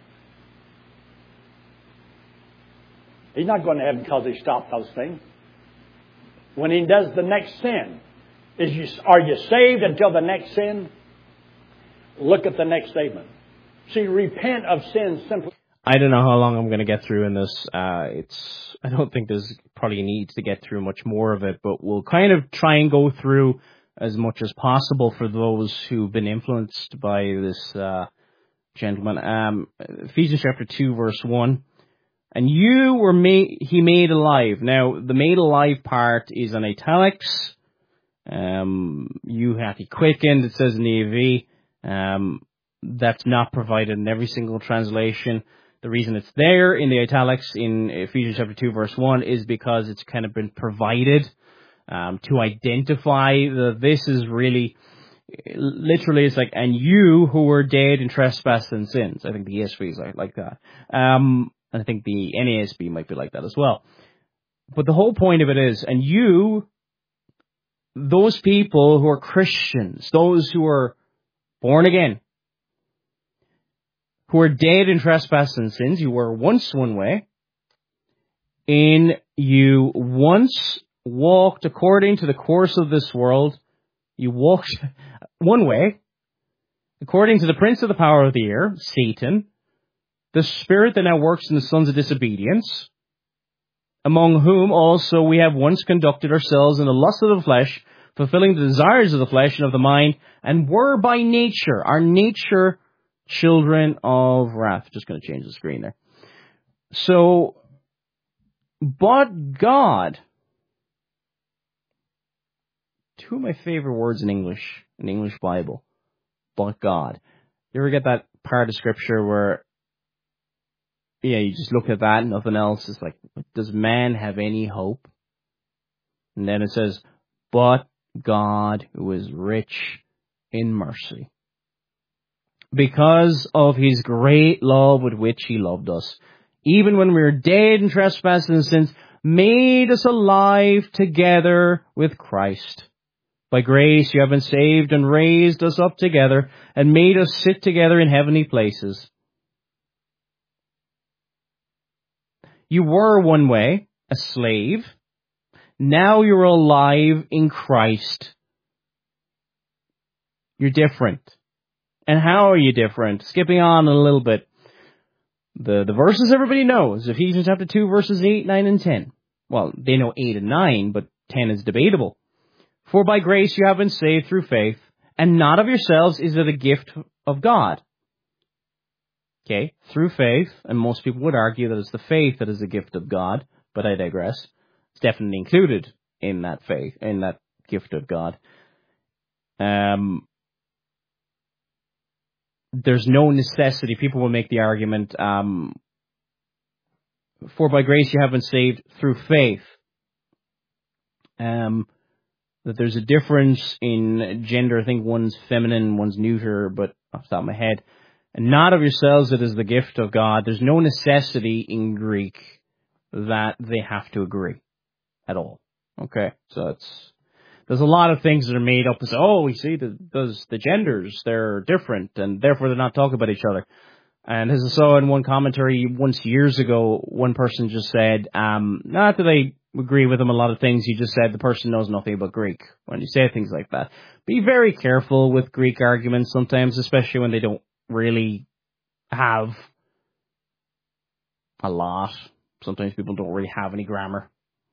He's not going to heaven because he stopped those things. When he does the next sin, is you, are you saved until the next sin? Look at the next statement. See, repent of sin simply. I don't know how long I'm going to get through in this. Uh, it's I don't think there's probably a need to get through much more of it, but we'll kind of try and go through as much as possible for those who've been influenced by this uh, gentleman. Um, Ephesians chapter two, verse one. And you were made, he made alive. Now, the made alive part is in italics. Um, you hath he quickened, it says in the E V. Um, that's not provided in every single translation. The reason it's there in the italics in Ephesians chapter two, verse one, is because it's kind of been provided um, to identify that this is really, literally, it's like, and you who were dead in trespass and sins. I think the E S V is like, like that. Um, and I think the N A S B might be like that as well. But the whole point of it is, and you, those people who are Christians, those who are born again, who are dead in trespass and sins, you were once one way, in you once walked according to the course of this world, you walked one way, according to the prince of the power of the air, Satan, the spirit that now works in the sons of disobedience, among whom also we have once conducted ourselves in the lust of the flesh, fulfilling the desires of the flesh and of the mind, and were by nature, our nature, children of wrath. Just going to change the screen there. So, but God, two of my favorite words in English, in the English Bible, but God. You ever get that part of scripture where, yeah, you just look at that and nothing else? It's like, does man have any hope? And then it says, but God, who is rich in mercy, because of his great love with which he loved us, even when we were dead in trespasses and sins, made us alive together with Christ. By grace you have been saved and raised us up together and made us sit together in heavenly places. You were one way, a slave. Now you're alive in Christ. You're different. And how are you different? Skipping on a little bit. The the verses everybody knows. Ephesians chapter two, verses eight, nine, and ten. Well, they know eight and nine, but ten is debatable. For by grace you have been saved through faith, and not of yourselves, is it a gift of God. Okay, through faith, and most people would argue that it's the faith that is a gift of God, but I digress. It's definitely included in that faith, in that gift of God. Um, there's no necessity. People will make the argument, um, for by grace you have been saved through faith. Um, that there's a difference in gender. I think one's feminine, one's neuter, but off the top of my head. And not of yourselves, it is the gift of God. There's no necessity in Greek that they have to agree at all. Okay, so it's there's a lot of things that are made up. As, oh, we see the, those, the genders, they're different, and therefore they're not talking about each other. And as I saw in one commentary once years ago, one person just said, um, not that I agree with him a lot of things, he just said the person knows nothing about Greek when you say things like that. Be very careful with Greek arguments sometimes, especially when they don't really have a lot. Sometimes people don't really have any grammar.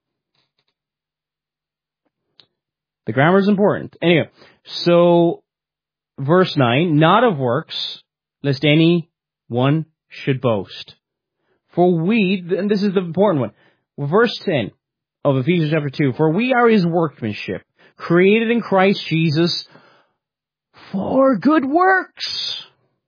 The grammar is important. Anyway, so verse nine, not of works, lest any one should boast. For we, and this is the important one, verse ten of Ephesians chapter two, for we are his workmanship, created in Christ Jesus for good works,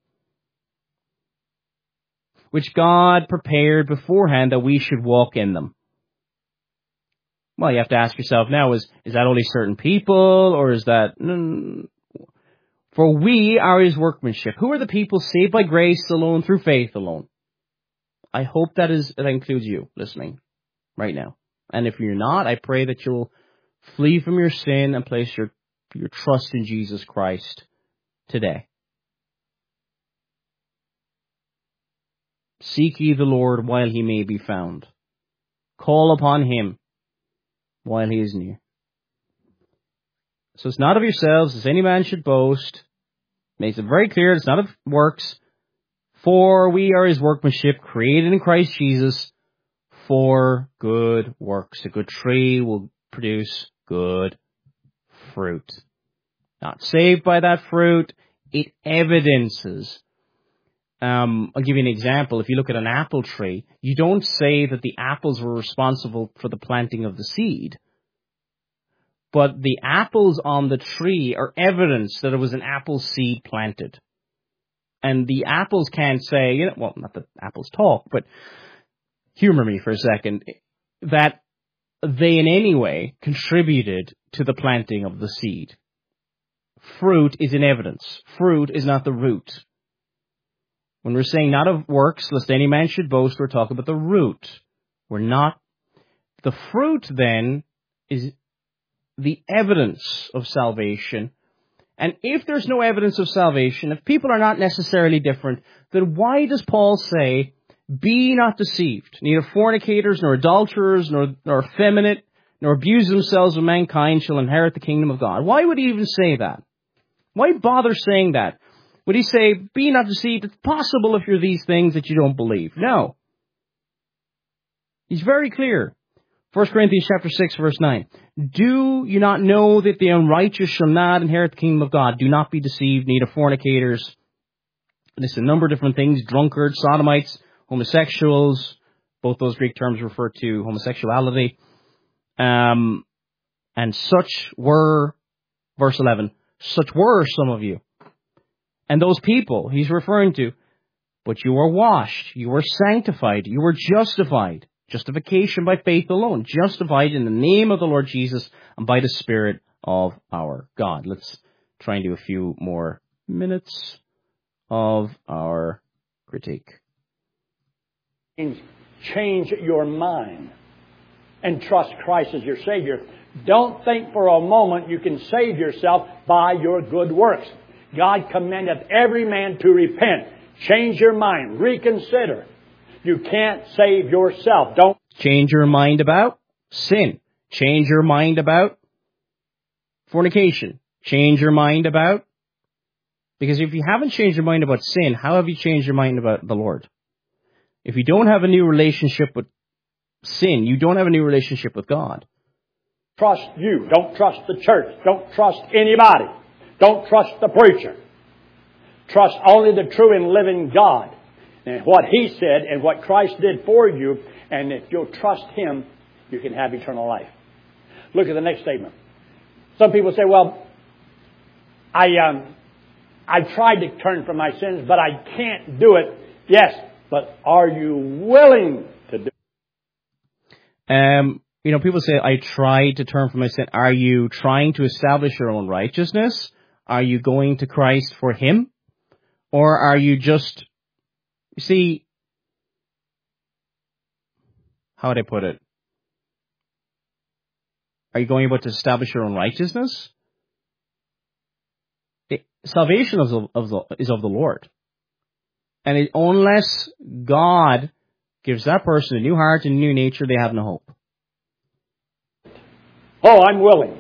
which God prepared beforehand that we should walk in them. Well, you have to ask yourself now, is, is that only certain people, or is that... Mm, for we are his workmanship. Who are the people saved by grace alone, through faith alone? I hope that is that includes you listening right now. And if you're not, I pray that you'll flee from your sin and place your, your trust in Jesus Christ today. Seek ye the Lord while he may be found. Call upon him while he is near. So it's not of yourselves, as any man should boast. Makes it very clear, it's not of works. For we are his workmanship, created in Christ Jesus for good works. A good tree will produce good fruit. Not saved by that fruit, it evidences. Um, I'll give you an example. If you look at an apple tree, you don't say that the apples were responsible for the planting of the seed. But the apples on the tree are evidence that it was an apple seed planted. And the apples can't say, you know, well, not that apples talk, but humor me for a second, that they in any way contributed to the planting of the seed. Fruit is in evidence. Fruit is not the root. When we're saying not of works, lest any man should boast, we're talking about the root. We're not. The fruit then is the evidence of salvation. And if there's no evidence of salvation, if people are not necessarily different, then why does Paul say, be not deceived, neither fornicators, nor adulterers, nor, nor effeminate, nor abuse themselves with mankind shall inherit the kingdom of God? Why would he even say that? Why bother saying that? Would he say, be not deceived, it's possible if you're these things that you don't believe? No. He's very clear. First Corinthians chapter six, verse nine. Do you not know that the unrighteous shall not inherit the kingdom of God? Do not be deceived, neither fornicators. There's a number of different things. Drunkards, sodomites, homosexuals. Both those Greek terms refer to homosexuality. Um, and such were, verse eleven, such were some of you. And those people he's referring to, but you were washed, you were sanctified, you were justified. Justification by faith alone. Justified in the name of the Lord Jesus and by the Spirit of our God. Let's try and do a few more minutes of our critique. Change your mind and trust Christ as your Savior. Don't think for a moment you can save yourself by your good works. God commandeth every man to repent. Change your mind. Reconsider. You can't save yourself. Don't change your mind about sin. Change your mind about fornication. Change your mind about... Because if you haven't changed your mind about sin, how have you changed your mind about the Lord? If you don't have a new relationship with sin, you don't have a new relationship with God. Trust you. Don't trust the church. Don't trust anybody. Don't trust the preacher. Trust only the true and living God. And what He said and what Christ did for you, and if you'll trust Him, you can have eternal life. Look at the next statement. Some people say, well, I um, I tried to turn from my sins, but I can't do it. Yes, but are you willing to do it? Um, you know, people say, I tried to turn from my sin. Are you trying to establish your own righteousness? Are you going to Christ for Him? Or are you just... You see, how would I put it? Are you going about to establish your own righteousness? It, salvation is of, of the, is of the Lord. And it, unless God gives that person a new heart and a new nature, they have no hope. Oh, I'm willing.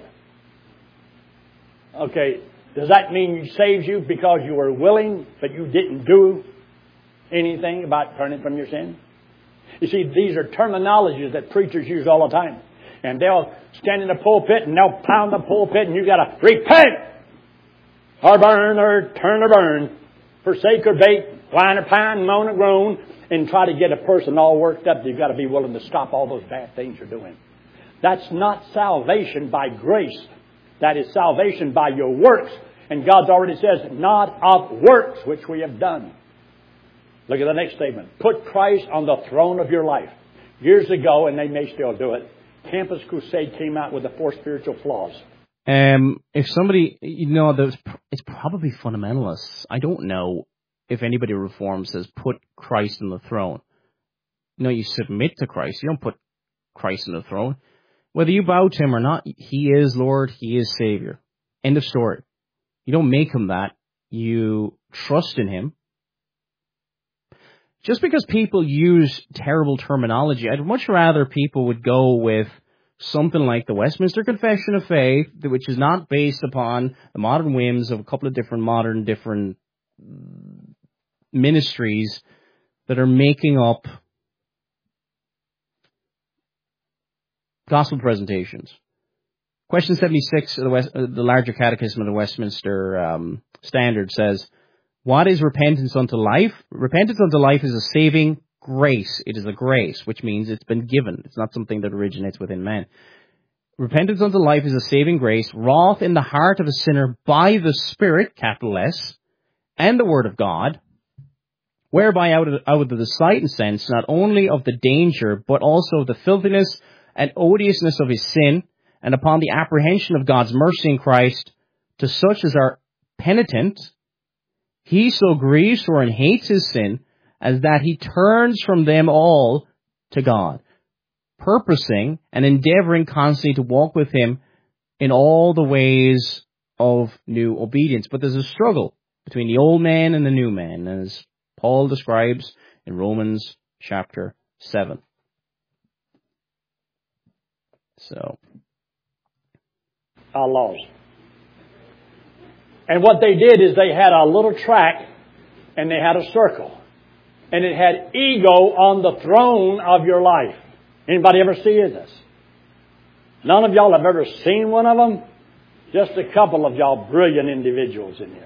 Okay, does that mean He saves you because you were willing, but you didn't do anything about turning from your sin? You see, these are terminologies that preachers use all the time. And they'll stand in the pulpit and they'll pound the pulpit and you've got to repent or burn or turn or burn, forsake or bake, whine or pine, moan or groan, and try to get a person all worked up. You've got to be willing to stop all those bad things you're doing. That's not salvation by grace. That is salvation by your works. And God's already says, not of works which we have done. Look at the next statement. Put Christ on the throne of your life. Years ago, and they may still do it, Campus Crusade came out with the four spiritual flaws. Um, if somebody, you know, there's, it's probably fundamentalists. I don't know if anybody reformed says put Christ on the throne. No, you submit to Christ. You don't put Christ on the throne. Whether you bow to Him or not, He is Lord, He is Savior. End of story. You don't make Him that. You trust in Him. Just because people use terrible terminology, I'd much rather people would go with something like the Westminster Confession of Faith, which is not based upon the modern whims of a couple of different modern, different ministries that are making up gospel presentations. Question seventy-six of the, West, uh, the larger catechism of the Westminster um, Standard says, what is repentance unto life? Repentance unto life is a saving grace. It is a grace, which means it's been given. It's not something that originates within man. Repentance unto life is a saving grace, wrought in the heart of a sinner by the Spirit, capital S, and the Word of God, whereby out of, out of the sight and sense, not only of the danger, but also of the filthiness and odiousness of his sin, and upon the apprehension of God's mercy in Christ, to such as are penitent, he so grieves for and hates his sin, as that he turns from them all to God, purposing and endeavoring constantly to walk with Him in all the ways of new obedience. But there's a struggle between the old man and the new man, as Paul describes in Romans chapter seven. So, our laws. And what they did is they had a little track and they had a circle. And it had ego on the throne of your life. Anybody ever see this? None of y'all have ever seen one of them? Just a couple of y'all brilliant individuals in here.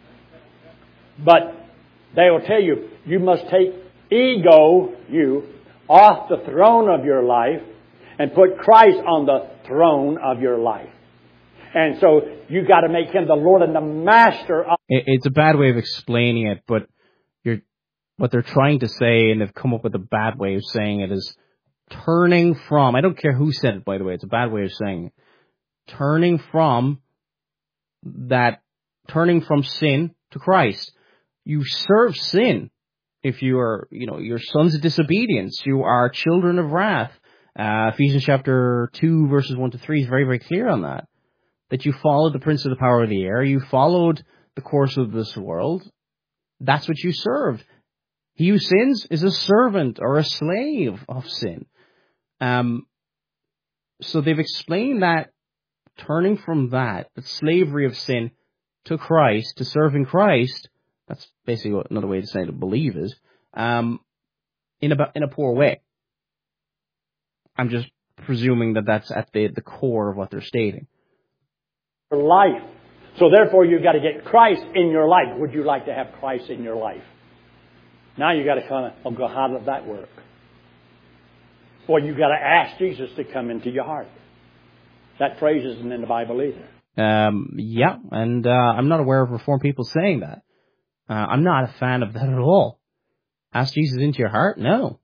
But they will tell you, you must take ego, you, off the throne of your life and put Christ on the throne of your life. And so you got to make Him the Lord and the Master of... It's a bad way of explaining it, but you're, what they're trying to say, and they've come up with a bad way of saying it, is turning from... I don't care who said it, by the way. It's a bad way of saying it. Turning from that... Turning from sin to Christ. You serve sin if you are, you know, you're sons of disobedience. You are children of wrath. Uh, Ephesians chapter two, verses one to three is very, very clear on that. That you followed the prince of the power of the air. You followed the course of this world. That's what you served. He who sins is a servant or a slave of sin. Um, so they've explained that turning from that, the slavery of sin, to Christ, to serving Christ, that's basically what another way to say to believe is, um, in a, in a poor way. I'm just presuming that that's at the, the core of what they're stating. Life. So therefore you've got to get Christ in your life. Would you like to have Christ in your life? Now you got to kind of, oh, go, how does that work? Well, you got to ask Jesus to come into your heart. That phrase isn't in the Bible either. Um, yeah, and uh, I'm not aware of Reformed people saying that. Uh, I'm not a fan of that at all. Ask Jesus into your heart? No.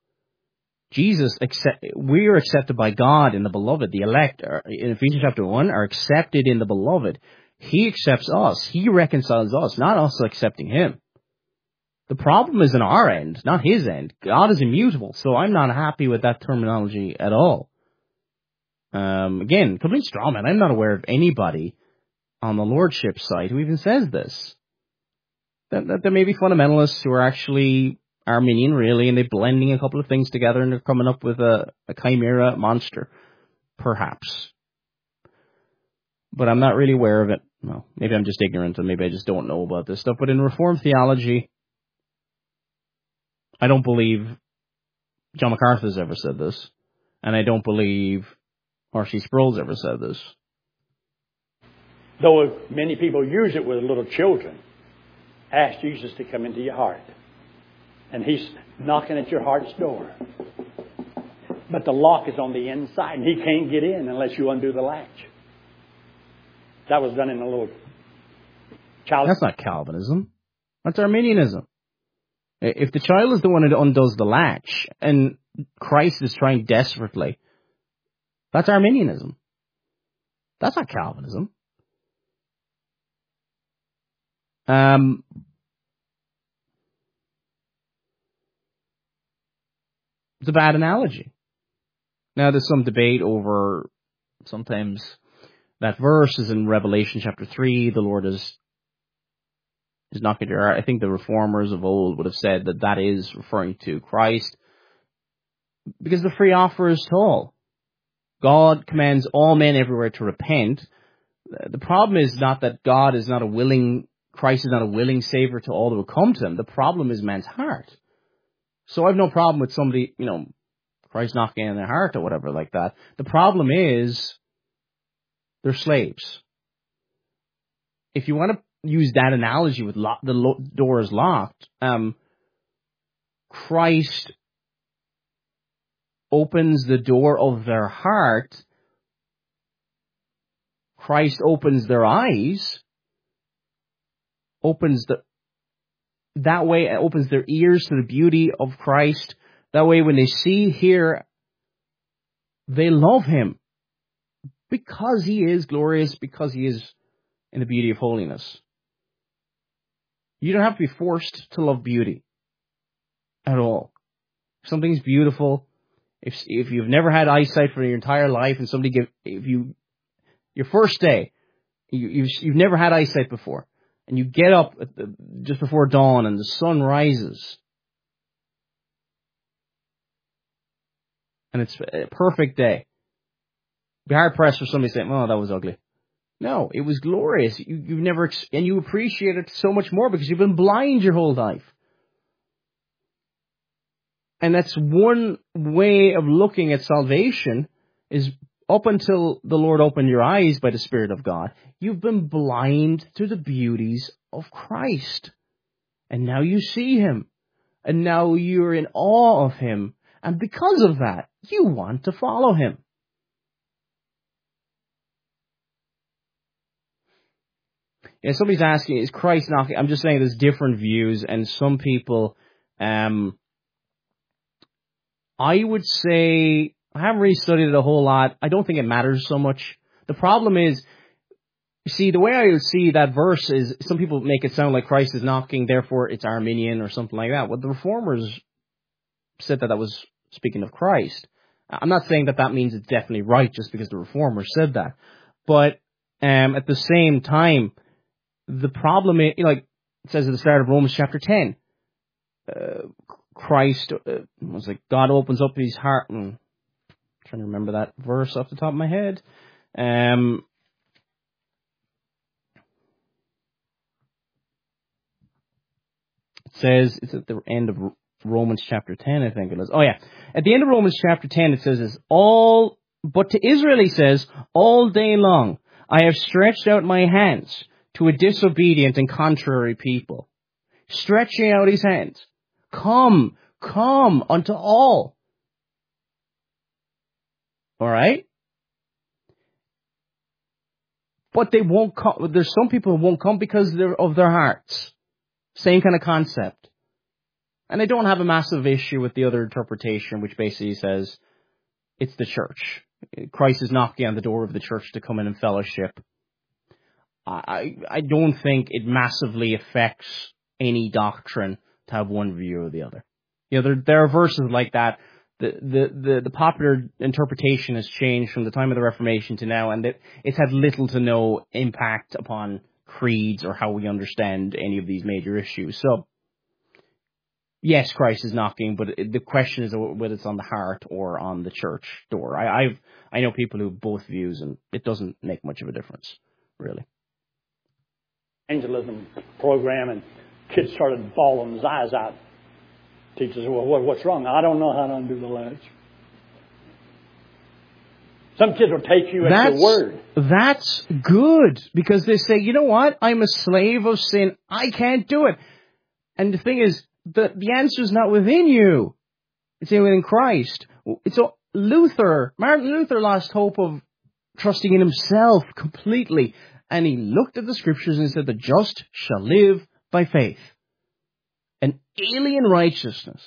Jesus, accept, we are accepted by God in the beloved. The elect, are, in Ephesians chapter one, are accepted in the beloved. He accepts us. He reconciles us, not us accepting Him. The problem is in our end, not His end. God is immutable, so I'm not happy with that terminology at all. Um, again, complete straw man. I'm not aware of anybody on the Lordship side who even says this. That, that there may be fundamentalists who are actually Arminian, really, and they're blending a couple of things together and they're coming up with a, a chimera monster, perhaps. But I'm not really aware of it. Well, maybe I'm just ignorant and maybe I just don't know about this stuff. But in Reformed theology, I don't believe John MacArthur's ever said this. And I don't believe R C Sproul's ever said this. Though many people use it with little children, ask Jesus to come into your heart. And He's knocking at your heart's door. But the lock is on the inside, and He can't get in unless you undo the latch. That was done in a little child. That's not Calvinism. That's Arminianism. If the child is the one who undoes the latch, and Christ is trying desperately, that's Arminianism. That's not Calvinism. Um, it's a bad analogy. Now, there's some debate over sometimes that verse is in Revelation chapter three. The Lord is is knocking at your heart. I think the reformers of old would have said that that is referring to Christ, because the free offer is to all. God commands all men everywhere to repent. The problem is not that God is not a willing, Christ is not a willing Savior to all who will come to Him. The problem is man's heart. So I have no problem with somebody, you know, Christ knocking in their heart or whatever like that. The problem is they're slaves. If you want to use that analogy with lo- the lo- door is locked, um, Christ opens the door of their heart. Christ opens their eyes, opens the, that way it opens their ears to the beauty of Christ. That way when they see, hear, they love Him because He is glorious, because He is in the beauty of holiness. You don't have to be forced to love beauty at all. If something's beautiful, if if you've never had eyesight for your entire life, and somebody give if you your first day, you, you've you've never had eyesight before, and you get up at the, just before dawn, and the sun rises, and it's a perfect day. Be hard pressed for somebody saying, "Oh, that was ugly." No, it was glorious. You, you've never, and you appreciate it so much more because you've been blind your whole life. And that's one way of looking at salvation, is up until the Lord opened your eyes by the Spirit of God, you've been blind to the beauties of Christ. And now you see Him. And now you're in awe of Him. And because of that, you want to follow Him. Yeah, somebody's asking, is Christ knocking? I'm just saying there's different views, and some people, um, I would say, I haven't really studied it a whole lot. I don't think it matters so much. The problem is, you see, the way I would see that verse is, some people make it sound like Christ is knocking, therefore it's Arminian or something like that. Well, the Reformers said that that was speaking of Christ. I'm not saying that that means it's definitely right just because the Reformers said that. But um, at the same time, the problem is, like it says at the start of Romans chapter ten, uh, Christ, uh, was like God opens up His heart. And I'm trying to remember that verse off the top of my head. Um, it says, it's at the end of Romans chapter ten, I think it is. Oh yeah, at the end of Romans chapter ten, it says this, all, but to Israel He says, all day long I have stretched out my hands to a disobedient and contrary people, stretching out His hands. Come, come unto all. All right? But they won't come. There's some people who won't come because they're of their hearts. Same kind of concept. And I don't have a massive issue with the other interpretation, which basically says it's the church. Christ is knocking on the door of the church to come in and fellowship. I, I don't think it massively affects any doctrine to have one view or the other. You know, there, there are verses like that the, the, the, the popular interpretation has changed from the time of the Reformation to now, and it, it's had little to no impact upon creeds or how we understand any of these major issues. So, yes, Christ is knocking, but it, the question is whether it's on the heart or on the church door. I I've, I know people who have both views, and it doesn't make much of a difference, really. Evangelism program, and kids started bawling his eyes out. Teacher said, well, what, what's wrong? I don't know how to undo the latch. Some kids will take you at your word. That's good, because they say, you know what? I'm a slave of sin. I can't do it. And the thing is, the, the answer's not within you. It's within Christ. So Luther, Martin Luther lost hope of trusting in himself completely. And he looked at the scriptures and said, the just shall live by faith. An alien righteousness.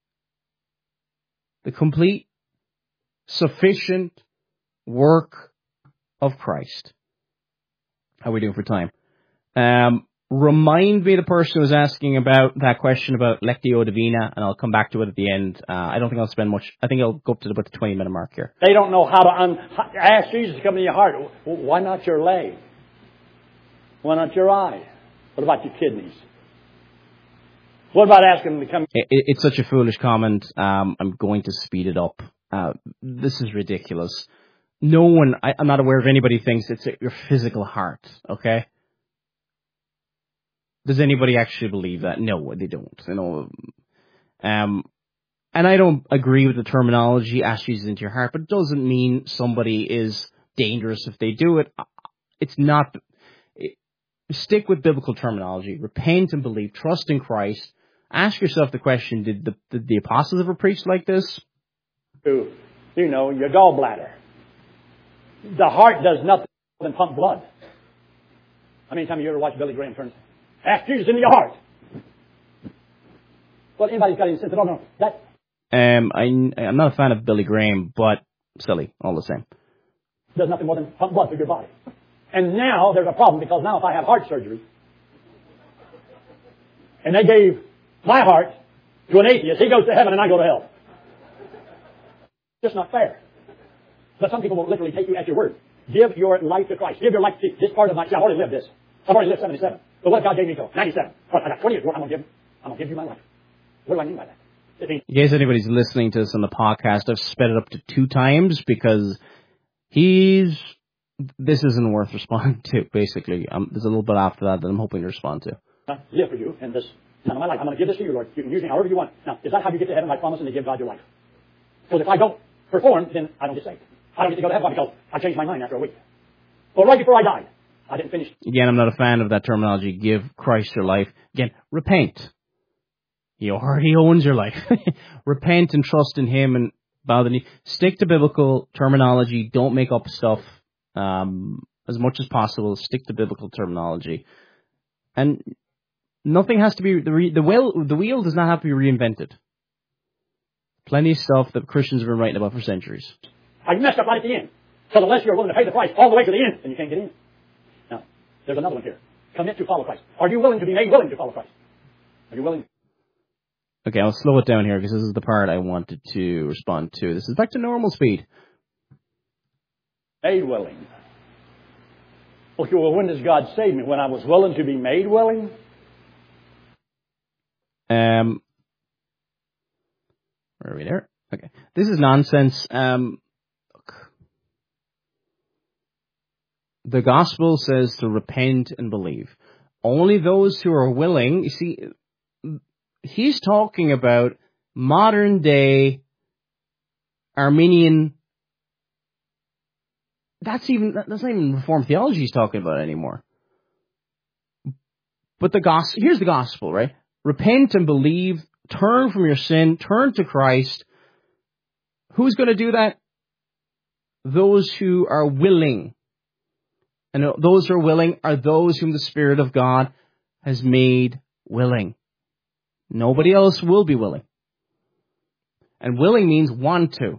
The complete, sufficient work of Christ. How are we doing for time? Um, remind me the person who was asking about that question about Lectio Divina, and I'll come back to it at the end. Uh, I don't think I'll spend much. I think I'll go up to about the twenty minute mark here. They don't know how to un- ask Jesus to come into your heart. Why not your leg? Why not your eye? What about your kidneys? What about asking them to come? It, it's such a foolish comment. Um, I'm going to speed it up. Uh, this is ridiculous. No one, I, I'm not aware of anybody who thinks it's your physical heart, okay? Does anybody actually believe that? No, they don't. You know, um, and I don't agree with the terminology, ask Jesus into your heart, but it doesn't mean somebody is dangerous if they do it. It's not, it, stick with biblical terminology, repent and believe, trust in Christ. Ask yourself the question, did the, did the apostles ever preach like this? To, you know, your gallbladder. The heart does nothing more than pump blood. How many times have you ever watched Billy Graham turn? Ask Jesus into your heart. Well, anybody's got any sense at all? No, that. Um, I, I'm not a fan of Billy Graham, but silly, all the same. Does nothing more than pump blood through your body. And now there's a problem, because now if I have heart surgery, and they gave my heart to an atheist, he goes to heaven and I go to hell. Just not fair. But some people will literally take you at your word. Give your life to Christ. Give your life to this part of my... See, I've already lived this. I've already lived seventy-seven. But what if God gave me to ninety-seven? Well, I got twenty years more. I'm going to give I'm going to give you my life. What do I mean by that? It means... In case anybody's listening to this on the podcast, I've sped it up to two times because he's... This isn't worth responding to, basically. Um, there's a little bit after that that I'm hoping to respond to. I live for you in this time of my life. I'm going to give this to you, Lord. You can use me however you want. Now, is that how you get to heaven by promising to give God your life? Because if I don't perform, then I don't get saved. I don't get to go to heaven because I changed my mind after a week. Well, right before I died, I didn't finish. Again, I'm not a fan of that terminology, give Christ your life. Again, repent. He already owns your life. Repent and trust in Him and bow the knee. Stick to biblical terminology. Don't make up stuff um, as much as possible. Stick to biblical terminology. And nothing has to be, the, re, the, wheel, the wheel does not have to be reinvented. Plenty of stuff that Christians have been writing about for centuries. I messed up right at the end. So unless you're willing to pay the price all the way to the end, then you can't get in. Now, there's another one here. Commit to follow Christ. Are you willing to be made willing to follow Christ? Are you willing? Okay, I'll slow it down here because this is the part I wanted to respond to. This is back to normal speed. Made willing. Okay, well, when does God save me? When I was willing to be made willing? Um... Where are we there? Okay. This is nonsense. Um, look. The gospel says to repent and believe. Only those who are willing, you see, he's talking about modern day Arminian, that's even, that's not even Reformed theology he's talking about anymore. But the gospel, here's the gospel, right? Repent and believe. Turn from your sin, turn to Christ. Who's going to do that? Those who are willing. And those who are willing are those whom the Spirit of God has made willing. Nobody else will be willing. And willing means want to.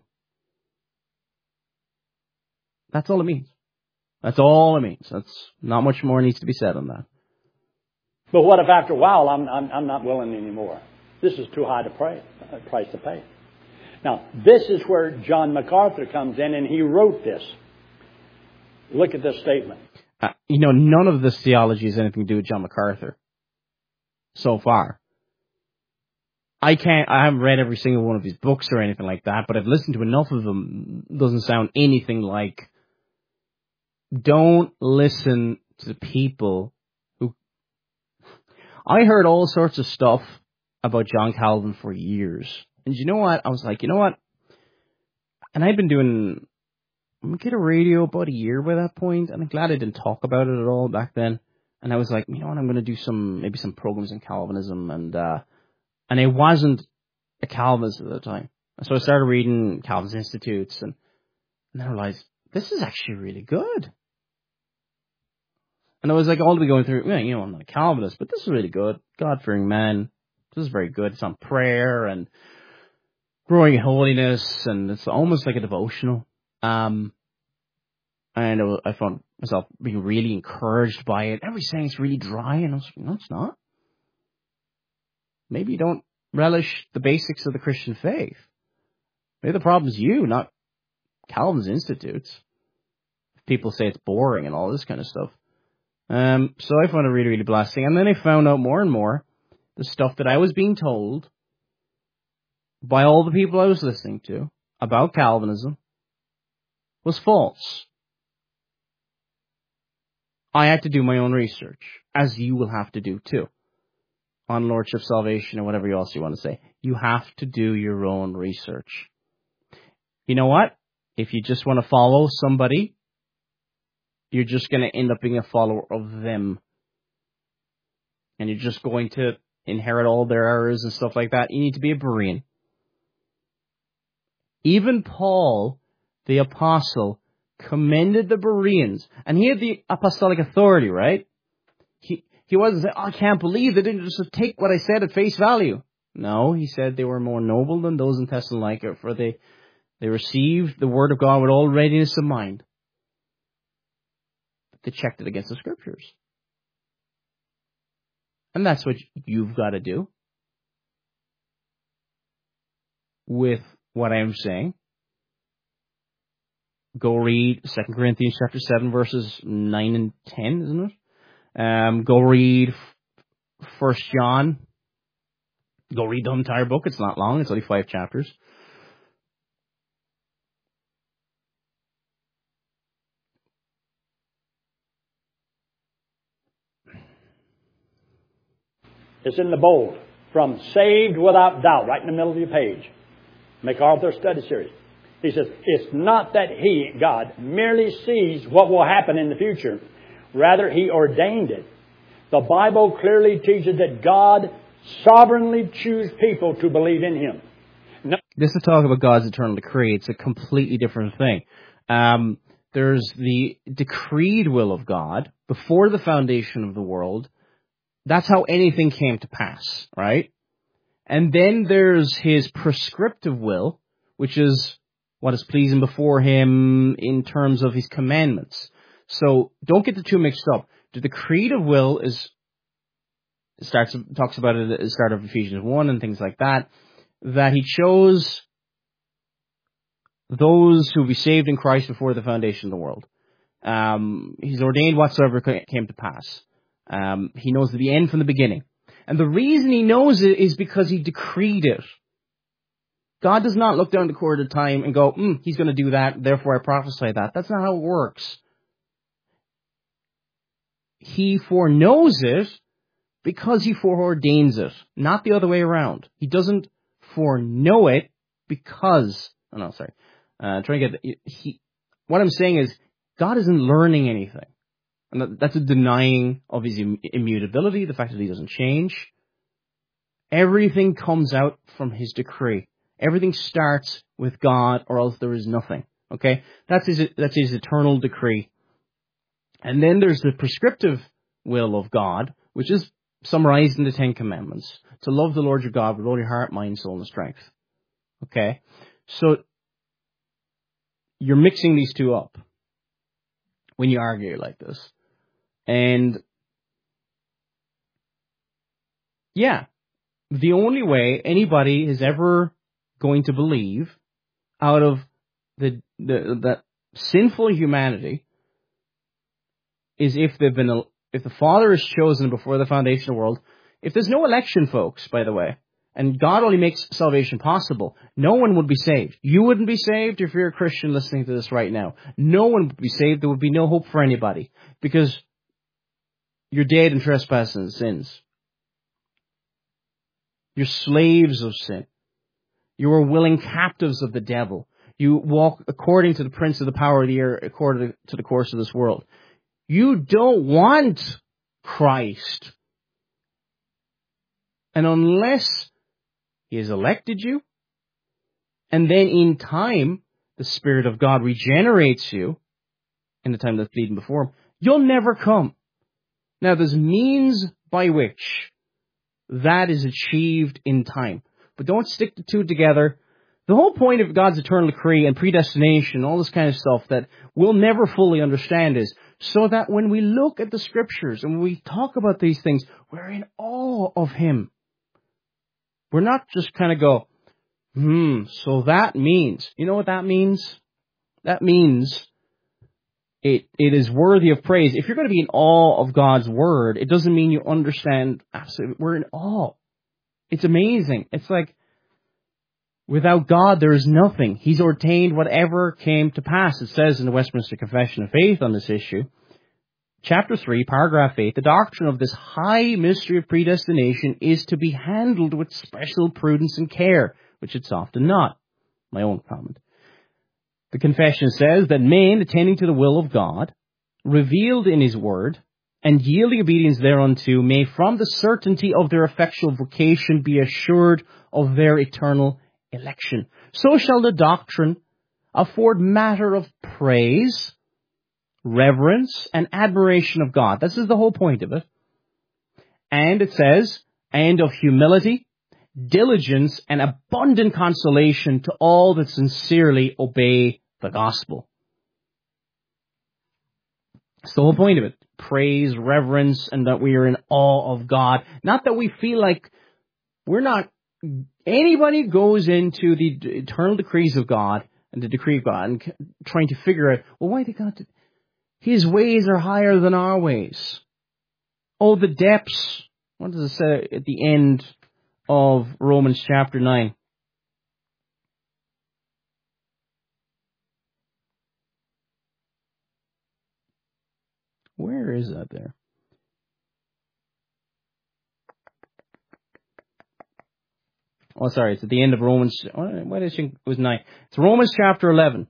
That's all it means. That's all it means. That's not much more needs to be said on that. But what if after a while I'm, I'm, I'm not willing anymore? This is too high to pray, a price to pay. Now, this is where John MacArthur comes in, and he wrote this. Look at this statement. Uh, you know, none of this theology has anything to do with John MacArthur so far. I can't, I haven't read every single one of his books or anything like that, but I've listened to enough of them. It doesn't sound anything like, don't listen to the people who, I heard all sorts of stuff about John Calvin for years. And you know what? I was like, you know what? And I'd been doing, I'm get a radio about a year by that point, and I'm glad I didn't talk about it at all back then. And I was like, you know what? I'm going to do some, maybe some programs in Calvinism, and, uh, And I wasn't a Calvinist at the time. So I started reading Calvin's Institutes, and, and then I realized, this is actually really good. And I was like, all to be going through, well, you know, I'm not a Calvinist, but this is really good. God-fearing man. This is very good. It's on prayer and growing in holiness, and it's almost like a devotional. Um, and it was, I found myself being really encouraged by it. Every saying it's really dry, and I was like, no, it's not. Maybe you don't relish the basics of the Christian faith. Maybe the problem is you, not Calvin's Institutes. People say it's boring and all this kind of stuff. Um, so I found it really, really blessing. And then I found out more and more the stuff that I was being told by all the people I was listening to about Calvinism was false. I had to do my own research, as you will have to do too. On Lordship, salvation, or whatever else you want to say. You have to do your own research. You know what? If you just want to follow somebody, you're just going to end up being a follower of them. And you're just going to inherit all their errors and stuff like that. You need to be a Berean. Even Paul, the apostle, commended the Bereans. And he had the apostolic authority, right? He He wasn't saying, oh, I can't believe they didn't just take what I said at face value. No, he said they were more noble than those in Thessalonica, for they, they received the word of God with all readiness of mind. But they checked it against the scriptures. And that's what you've got to do with what I'm saying. Go read Second Corinthians chapter seven, verses nine and ten, isn't it? Um, go read First John. Go read the entire book. It's not long. It's only five chapters. It's in the bold. From Saved Without Doubt, right in the middle of your page. MacArthur Study Series. He says, it's not that He, God, merely sees what will happen in the future. Rather, He ordained it. The Bible clearly teaches that God sovereignly chooses people to believe in Him. No. This is talk about God's eternal decree. It's a completely different thing. Um, there's the decreed will of God before the foundation of the world. That's how anything came to pass, right? And then there's His prescriptive will, which is what is pleasing before Him in terms of His commandments. So don't get the two mixed up. The decreed of will is starts talks about it at the start of Ephesians one and things like that, that He chose those who will be saved in Christ before the foundation of the world. Um, he's ordained whatsoever came to pass. Um, he knows the end from the beginning. And the reason He knows it is because He decreed it. God does not look down the corridor of time and go, mm, He's going to do that, therefore I prophesy that. That's not how it works. He foreknows it because He foreordains it, not the other way around. He doesn't foreknow it because, oh no, sorry, uh, trying to get, he, what I'm saying is, God isn't learning anything. And that's a denying of His immutability, the fact that He doesn't change. Everything comes out from His decree. Everything starts with God, or else there is nothing. Okay? That's His, that's His eternal decree. And then there's the prescriptive will of God, which is summarized in the Ten Commandments. To love the Lord your God with all your heart, mind, soul, and strength. Okay? So, you're mixing these two up when you argue like this. And, yeah, the only way anybody has ever going to believe out of the the that sinful humanity is if they've been if the Father is chosen before the foundation of the world. If there's no election, folks, by the way, and God only makes salvation possible, no one would be saved. You wouldn't be saved if you're a Christian listening to this right now. No one would be saved. There would be no hope for anybody because you're dead in trespasses and sins. You're slaves of sin. You are willing captives of the devil. You walk according to the prince of the power of the air, according to the course of this world. You don't want Christ. And unless He has elected you, and then in time, the Spirit of God regenerates you, in the time that's leading before Him, you'll never come. Now, there's means by which that is achieved in time. But don't stick the two together. The whole point of God's eternal decree and predestination, all this kind of stuff that we'll never fully understand is so that when we look at the Scriptures and we talk about these things, we're in awe of Him. We're not just kind of go, hmm, so that means, you know what that means? That means it it is worthy of praise. If you're going to be in awe of God's Word, it doesn't mean you understand absolutely. We're in awe. It's amazing. It's like, without God, there is nothing. He's ordained whatever came to pass. It says in the Westminster Confession of Faith on this issue, Chapter three, paragraph eight, the doctrine of this high mystery of predestination is to be handled with special prudence and care, which it's often not. My own comment. The confession says that men, attending to the will of God, revealed in His word, and yielding obedience thereunto, may from the certainty of their effectual vocation be assured of their eternal election. So shall the doctrine afford matter of praise, reverence, and admiration of God. This is the whole point of it. And it says, and of humility, diligence, and abundant consolation to all that sincerely obey the gospel. That's the whole point of it. Praise, reverence, and that we are in awe of God. Not that we feel like we're not... Anybody goes into the eternal decrees of God and the decree of God and trying to figure out, well, why did God... His ways are higher than our ways. Oh, the depths. What does it say at the end of Romans chapter nine? Where is that there? Oh, sorry, it's at the end of Romans. Why did I think it was nine? It's Romans chapter eleven.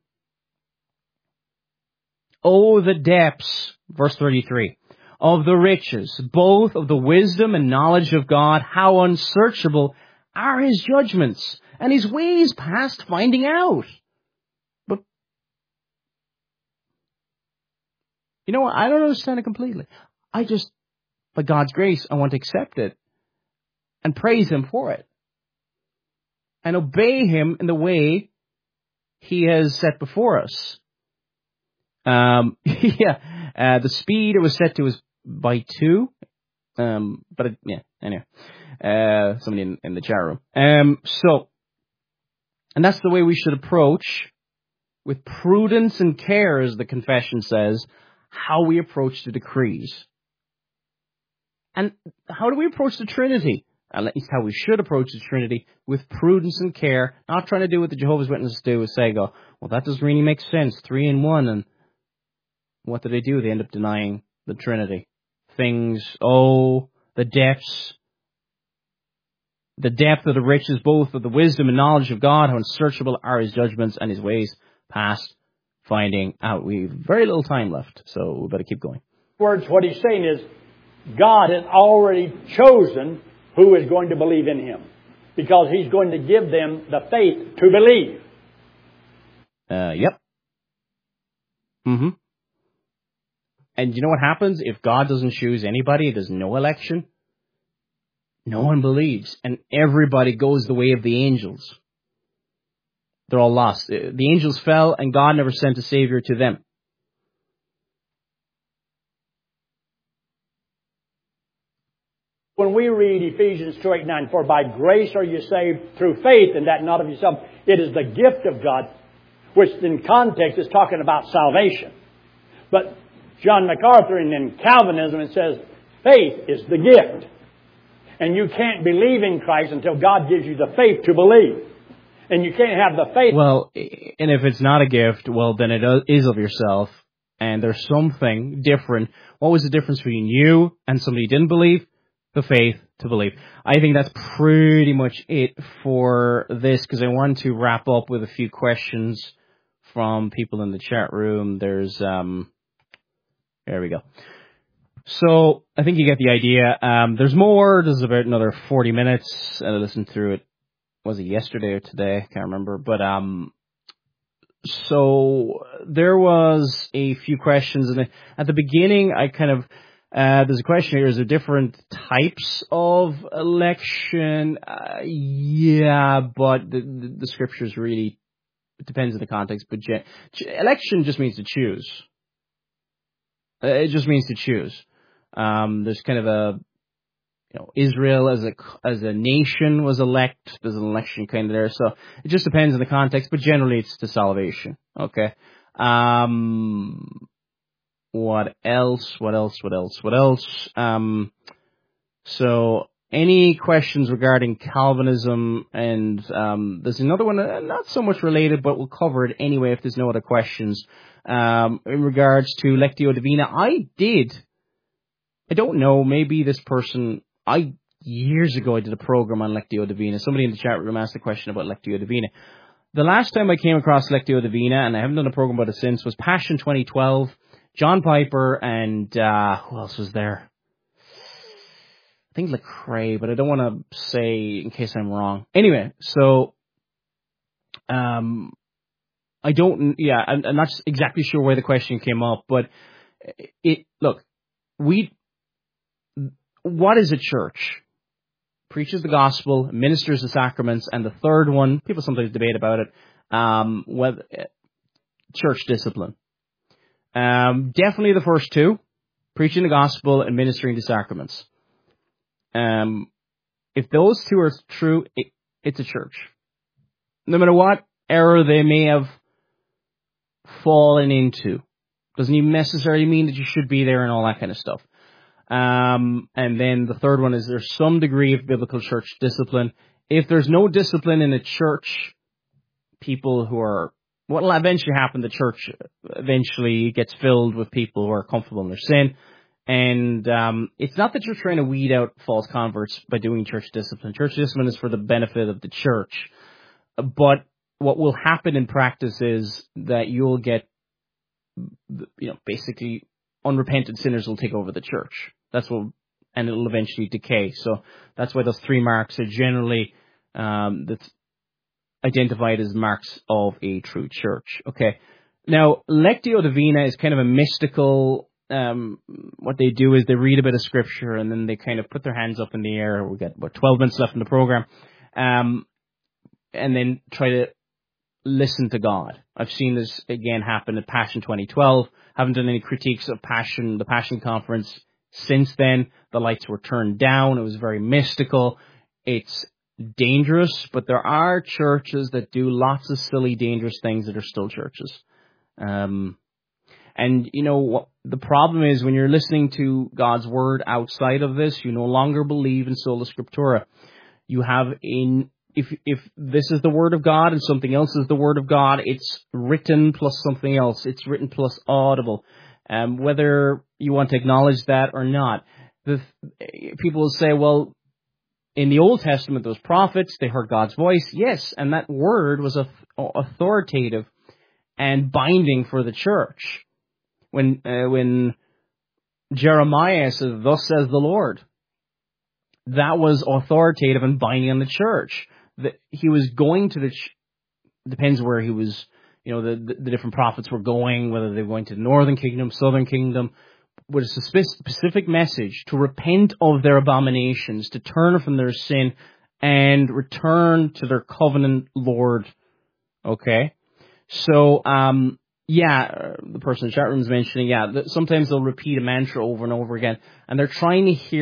Oh, the depths, verse thirty-three, of the riches, both of the wisdom and knowledge of God, how unsearchable are His judgments, and His ways past finding out. But, you know what, I don't understand it completely. I just, by God's grace, I want to accept it, and praise Him for it, and obey Him in the way He has set before us. Um, yeah, uh, the speed it was set to was by two. Um, but it, yeah, anyway, uh, somebody in, in the chat room. Um, so, and that's the way we should approach, with prudence and care, as the confession says, how we approach the decrees. And how do we approach the Trinity? At least how we should approach the Trinity, with prudence and care, not trying to do what the Jehovah's Witnesses do, is say, go, well, that doesn't really make sense, three in one, and what do they do? They end up denying the Trinity. Things, oh, the depths, the depth of the riches, both of the wisdom and knowledge of God, how unsearchable are His judgments and His ways past finding out. We've very little time left, so we better keep going. Words, what he's saying is, God has already chosen who is going to believe in Him, because He's going to give them the faith to believe. Uh, yep. Mm-hmm. And you know what happens? If God doesn't choose anybody, there's no election. No one believes. And everybody goes the way of the angels. They're all lost. The angels fell, and God never sent a Savior to them. When we read Ephesians two, eight, nine, for by grace are you saved through faith, and that not of yourself. It is the gift of God, which in context is talking about salvation. But John MacArthur and in Calvinism, it says faith is the gift. And you can't believe in Christ until God gives you the faith to believe. And you can't have the faith. Well, and if it's not a gift, well, then it is of yourself. And there's something different. What was the difference between you and somebody who didn't believe? The faith to believe. I think that's pretty much it for this, because I want to wrap up with a few questions from people in the chat room. There's, um, there we go. So I think you get the idea. Um, there's more. There's about another forty minutes. And I listened through it. Was it yesterday or today? Can't remember. But um, so there was a few questions, and at the beginning, I kind of uh, there's a question here: is there different types of election? Uh, yeah, but the, the, the scriptures really it depends on the context. But ge- election just means to choose. Uh, it just means to choose. Um, there's kind of a You know, Israel as a as a nation was elect. There's an election kind of there, so it just depends on the context. But generally, it's to salvation. Okay. Um, what else? What else? What else? What else? Um, so any questions regarding Calvinism? And um, there's another one, uh, not so much related, but we'll cover it anyway if there's no other questions. Um, in regards to Lectio Divina, I did. I don't know. Maybe this person. I, years ago, I did a program on Lectio Divina. Somebody in the chat room asked a question about Lectio Divina. The last time I came across Lectio Divina, and I haven't done a program about it since, was Passion twenty twelve, John Piper, and, uh, who else was there? I think Lecrae, but I don't want to say in case I'm wrong. Anyway, so, um, I don't, yeah, I'm, I'm not exactly sure where the question came up, but it, look, we, what is a church? Preaches the gospel, ministers the sacraments, and the third one, people sometimes debate about it, um, whether, church discipline. Um, definitely the first two, preaching the gospel and ministering the sacraments. Um, if those two are true, it, it's a church. No matter what error they may have fallen into. Doesn't even necessarily mean that you should be there and all that kind of stuff. Um, and then the third one is there's some degree of biblical church discipline. If there's no discipline in a church, people who are, what will eventually happen, the church eventually gets filled with people who are comfortable in their sin. And um, it's not that you're trying to weed out false converts by doing church discipline. Church discipline is for the benefit of the church. But what will happen in practice is that you'll get, you know, basically unrepentant sinners will take over the church. That's what, and it'll eventually decay. So that's why those three marks are generally um, that's identified as marks of a true church. Okay. Now, Lectio Divina is kind of a mystical. Um, what they do is they read a bit of scripture and then they kind of put their hands up in the air. We got about twelve minutes left in the program, um, and then try to listen to God. I've seen this again happen at Passion twenty twelve. Haven't done any critiques of Passion, the Passion Conference since then. The lights were turned down. It was very mystical. It's dangerous, but there are churches that do lots of silly, dangerous things that are still churches. Um, and, you know, what the problem is when you're listening to God's Word outside of this, you no longer believe in sola scriptura. You have in If if this is the Word of God and something else is the Word of God, it's written plus something else. It's written plus audible. Um, whether you want to acknowledge that or not. The, people will say, well, in the Old Testament, those prophets, they heard God's voice. Yes, and that Word was authoritative and binding for the church. When, uh, when Jeremiah says, thus says the Lord, that was authoritative and binding on the church. That he was going to the, ch- depends where he was, you know, the, the, the different prophets were going, whether they were going to the northern kingdom, southern kingdom, with a specific message to repent of their abominations, to turn from their sin and return to their covenant Lord. Okay? So, um, yeah, the person in the chat room is mentioning, yeah, that sometimes they'll repeat a mantra over and over again, and they're trying to hear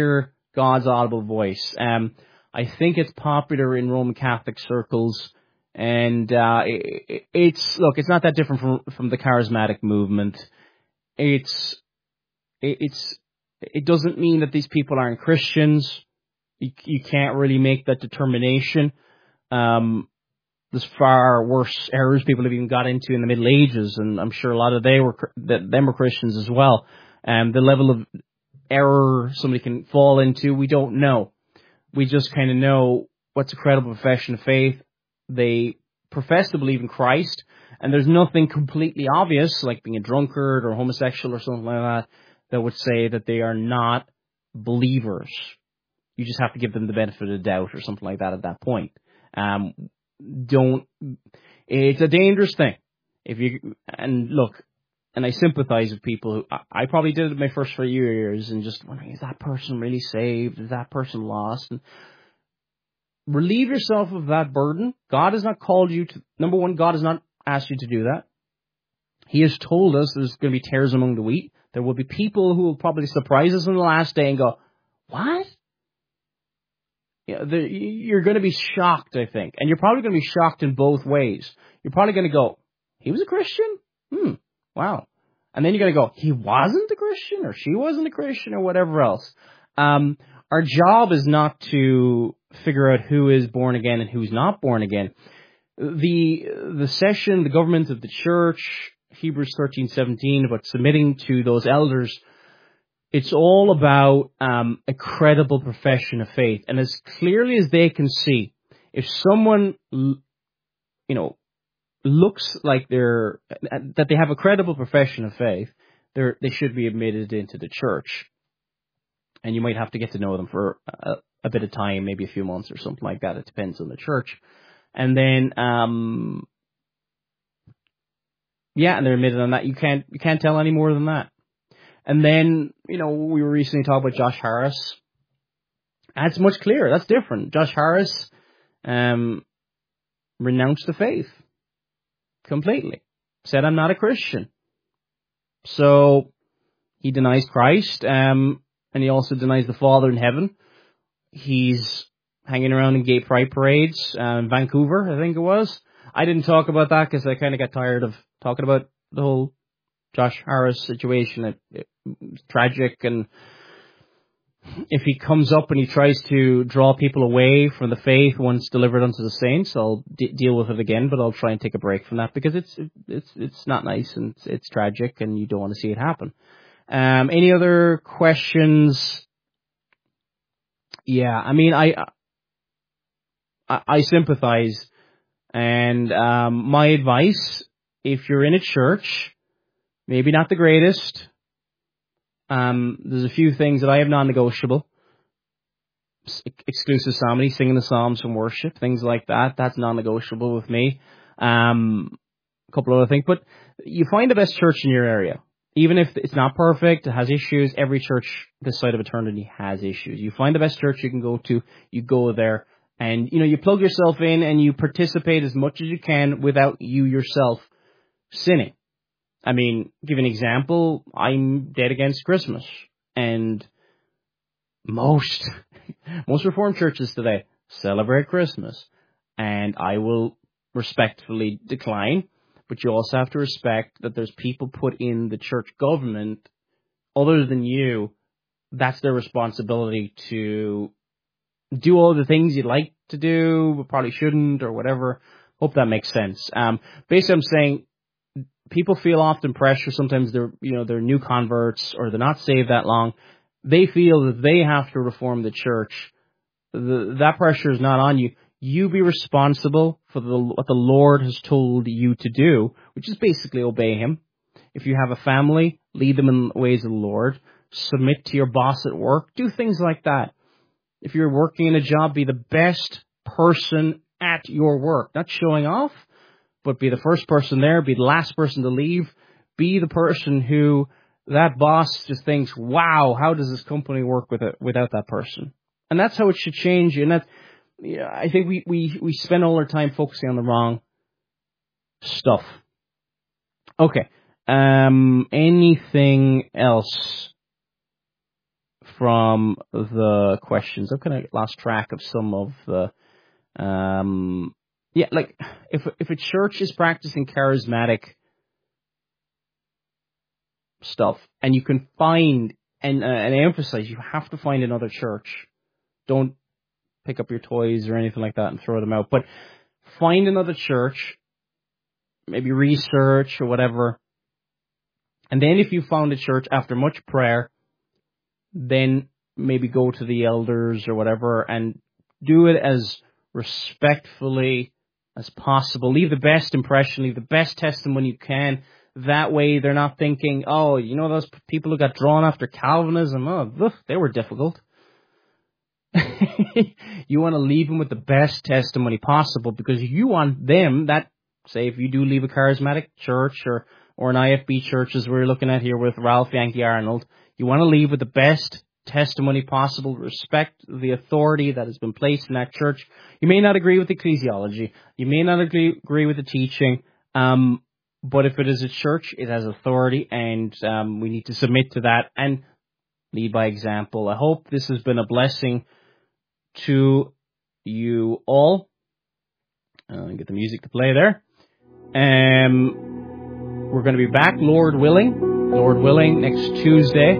God's audible voice. Um, I think it's popular in Roman Catholic circles, and uh, it, it's look, it's not that different from from the charismatic movement. It's it, it's it doesn't mean that these people aren't Christians. You, you can't really make that determination. Um, there's far worse errors people have even got into in the Middle Ages, and I'm sure a lot of they were that them were Christians as well. And the level of error somebody can fall into, we don't know. We just kind of know what's a credible profession of faith. They profess to believe in Christ, and there's nothing completely obvious, like being a drunkard or homosexual or something like that, that would say that they are not believers. You just have to give them the benefit of the doubt or something like that at that point. Um, don't, it's a dangerous thing. If you, and look, and I sympathize with people who, I, I probably did it my first few years and just wondering, is that person really saved? Is that person lost? And relieve yourself of that burden. God has not called you to, number one, God has not asked you to do that. He has told us there's going to be tares among the wheat. There will be people who will probably surprise us on the last day and go, what? Yeah, the, you're going to be shocked, I think. And you're probably going to be shocked in both ways. You're probably going to go, he was a Christian? Hmm, wow. And then you're going to go, he wasn't a Christian, or she wasn't a Christian, or whatever else. Um, our job is not to figure out who is born again and who's not born again. The the session, the government of the church, Hebrews thirteen seventeen, about submitting to those elders, it's all about um, a credible profession of faith. And as clearly as they can see, if someone, you know, looks like they're, that they have a credible profession of faith, they're, they should be admitted into the church. And you might have to get to know them for a, a bit of time, maybe a few months or something like that. It depends on the church. And then, um, yeah, and they're admitted on that. You can't, you can't tell any more than that. And then, you know, we were recently talking about Josh Harris. That's much clearer. That's different. Josh Harris um, renounced the faith completely. Said, I'm not a Christian. So he denies Christ, um, and he also denies the Father in heaven. He's hanging around in gay pride parades uh, in Vancouver, I think it was. I didn't talk about that because I kind of got tired of talking about the whole Josh Harris situation. It, it, it's tragic, and if he comes up and he tries to draw people away from the faith once delivered unto the saints, I'll d- deal with it again, but I'll try and take a break from that because it's it's it's not nice and it's, it's tragic, and you don't want to see it happen. Um, any other questions? Yeah, I mean, I I, I sympathize, and um, my advice, if you're in a church, maybe not the greatest. Um, there's a few things that I have non-negotiable. Exclusive psalmody, singing the psalms from worship, things like that. That's non-negotiable with me. Um, a couple other things. But you find the best church in your area. Even if it's not perfect, it has issues. Every church this side of eternity has issues. You find the best church you can go to, you go there, and you know you plug yourself in and you participate as much as you can without you yourself sinning. I mean, give an example, I'm dead against Christmas. And most, most Reformed churches today celebrate Christmas. And I will respectfully decline, but you also have to respect that there's people put in the church government other than you. That's their responsibility to do all the things you'd like to do, but probably shouldn't or whatever. Hope that makes sense. Um, basically, I'm saying, people feel often pressure. Sometimes they're, you know, they're new converts or they're not saved that long. They feel that they have to reform the church. The, that pressure is not on you. You be responsible for the, what the Lord has told you to do, which is basically obey Him. If you have a family, lead them in the ways of the Lord. Submit to your boss at work. Do things like that. If you're working in a job, be the best person at your work. Not showing off, but be the first person there, be the last person to leave, be the person who that boss just thinks, wow, how does this company work with it, without that person? And that's how it should change. And that, yeah, I think we, we, we spend all our time focusing on the wrong stuff. Okay. Um, anything else from the questions. I've kind of lost track of some of the, um, yeah, like if if a church is practicing charismatic stuff, and you can find and uh, and I emphasize, you have to find another church. Don't pick up your toys or anything like that and throw them out, but find another church, maybe research or whatever. And then if you found a church after much prayer, then maybe go to the elders or whatever and do it as respectfully as possible. Leave the best impression, leave the best testimony you can. That way they're not thinking, oh, you know those people who got drawn after Calvinism? Oh, ugh, they were difficult. You want to leave them with the best testimony possible, because you want them, that, say if you do leave a charismatic church or, or an I F B church as we're looking at here with Ralph Yankee Arnold, you want to leave with the best testimony possible, respect the authority that has been placed in that church. You may not agree with the ecclesiology, you may not agree, agree with the teaching, um, but if it is a church, it has authority, and um, we need to submit to that and lead by example. I hope this has been a blessing to you all. Uh, get the music to play there. Um, we're going to be back, Lord willing, Lord willing, next Tuesday,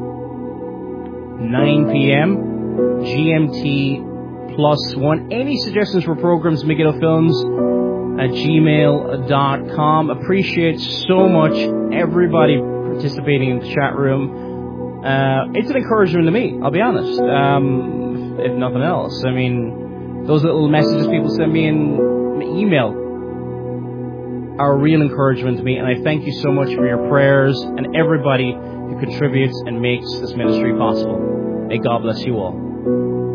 nine p.m. G M T plus one. Any suggestions for programs, Megiddo Films at gmail dot com. Appreciate so much everybody participating in the chat room. Uh, it's an encouragement to me, I'll be honest, um, if, if nothing else. I mean, those little messages people send me in email are a real encouragement to me, and I thank you so much for your prayers and everybody who contributes and makes this ministry possible. May God bless you all.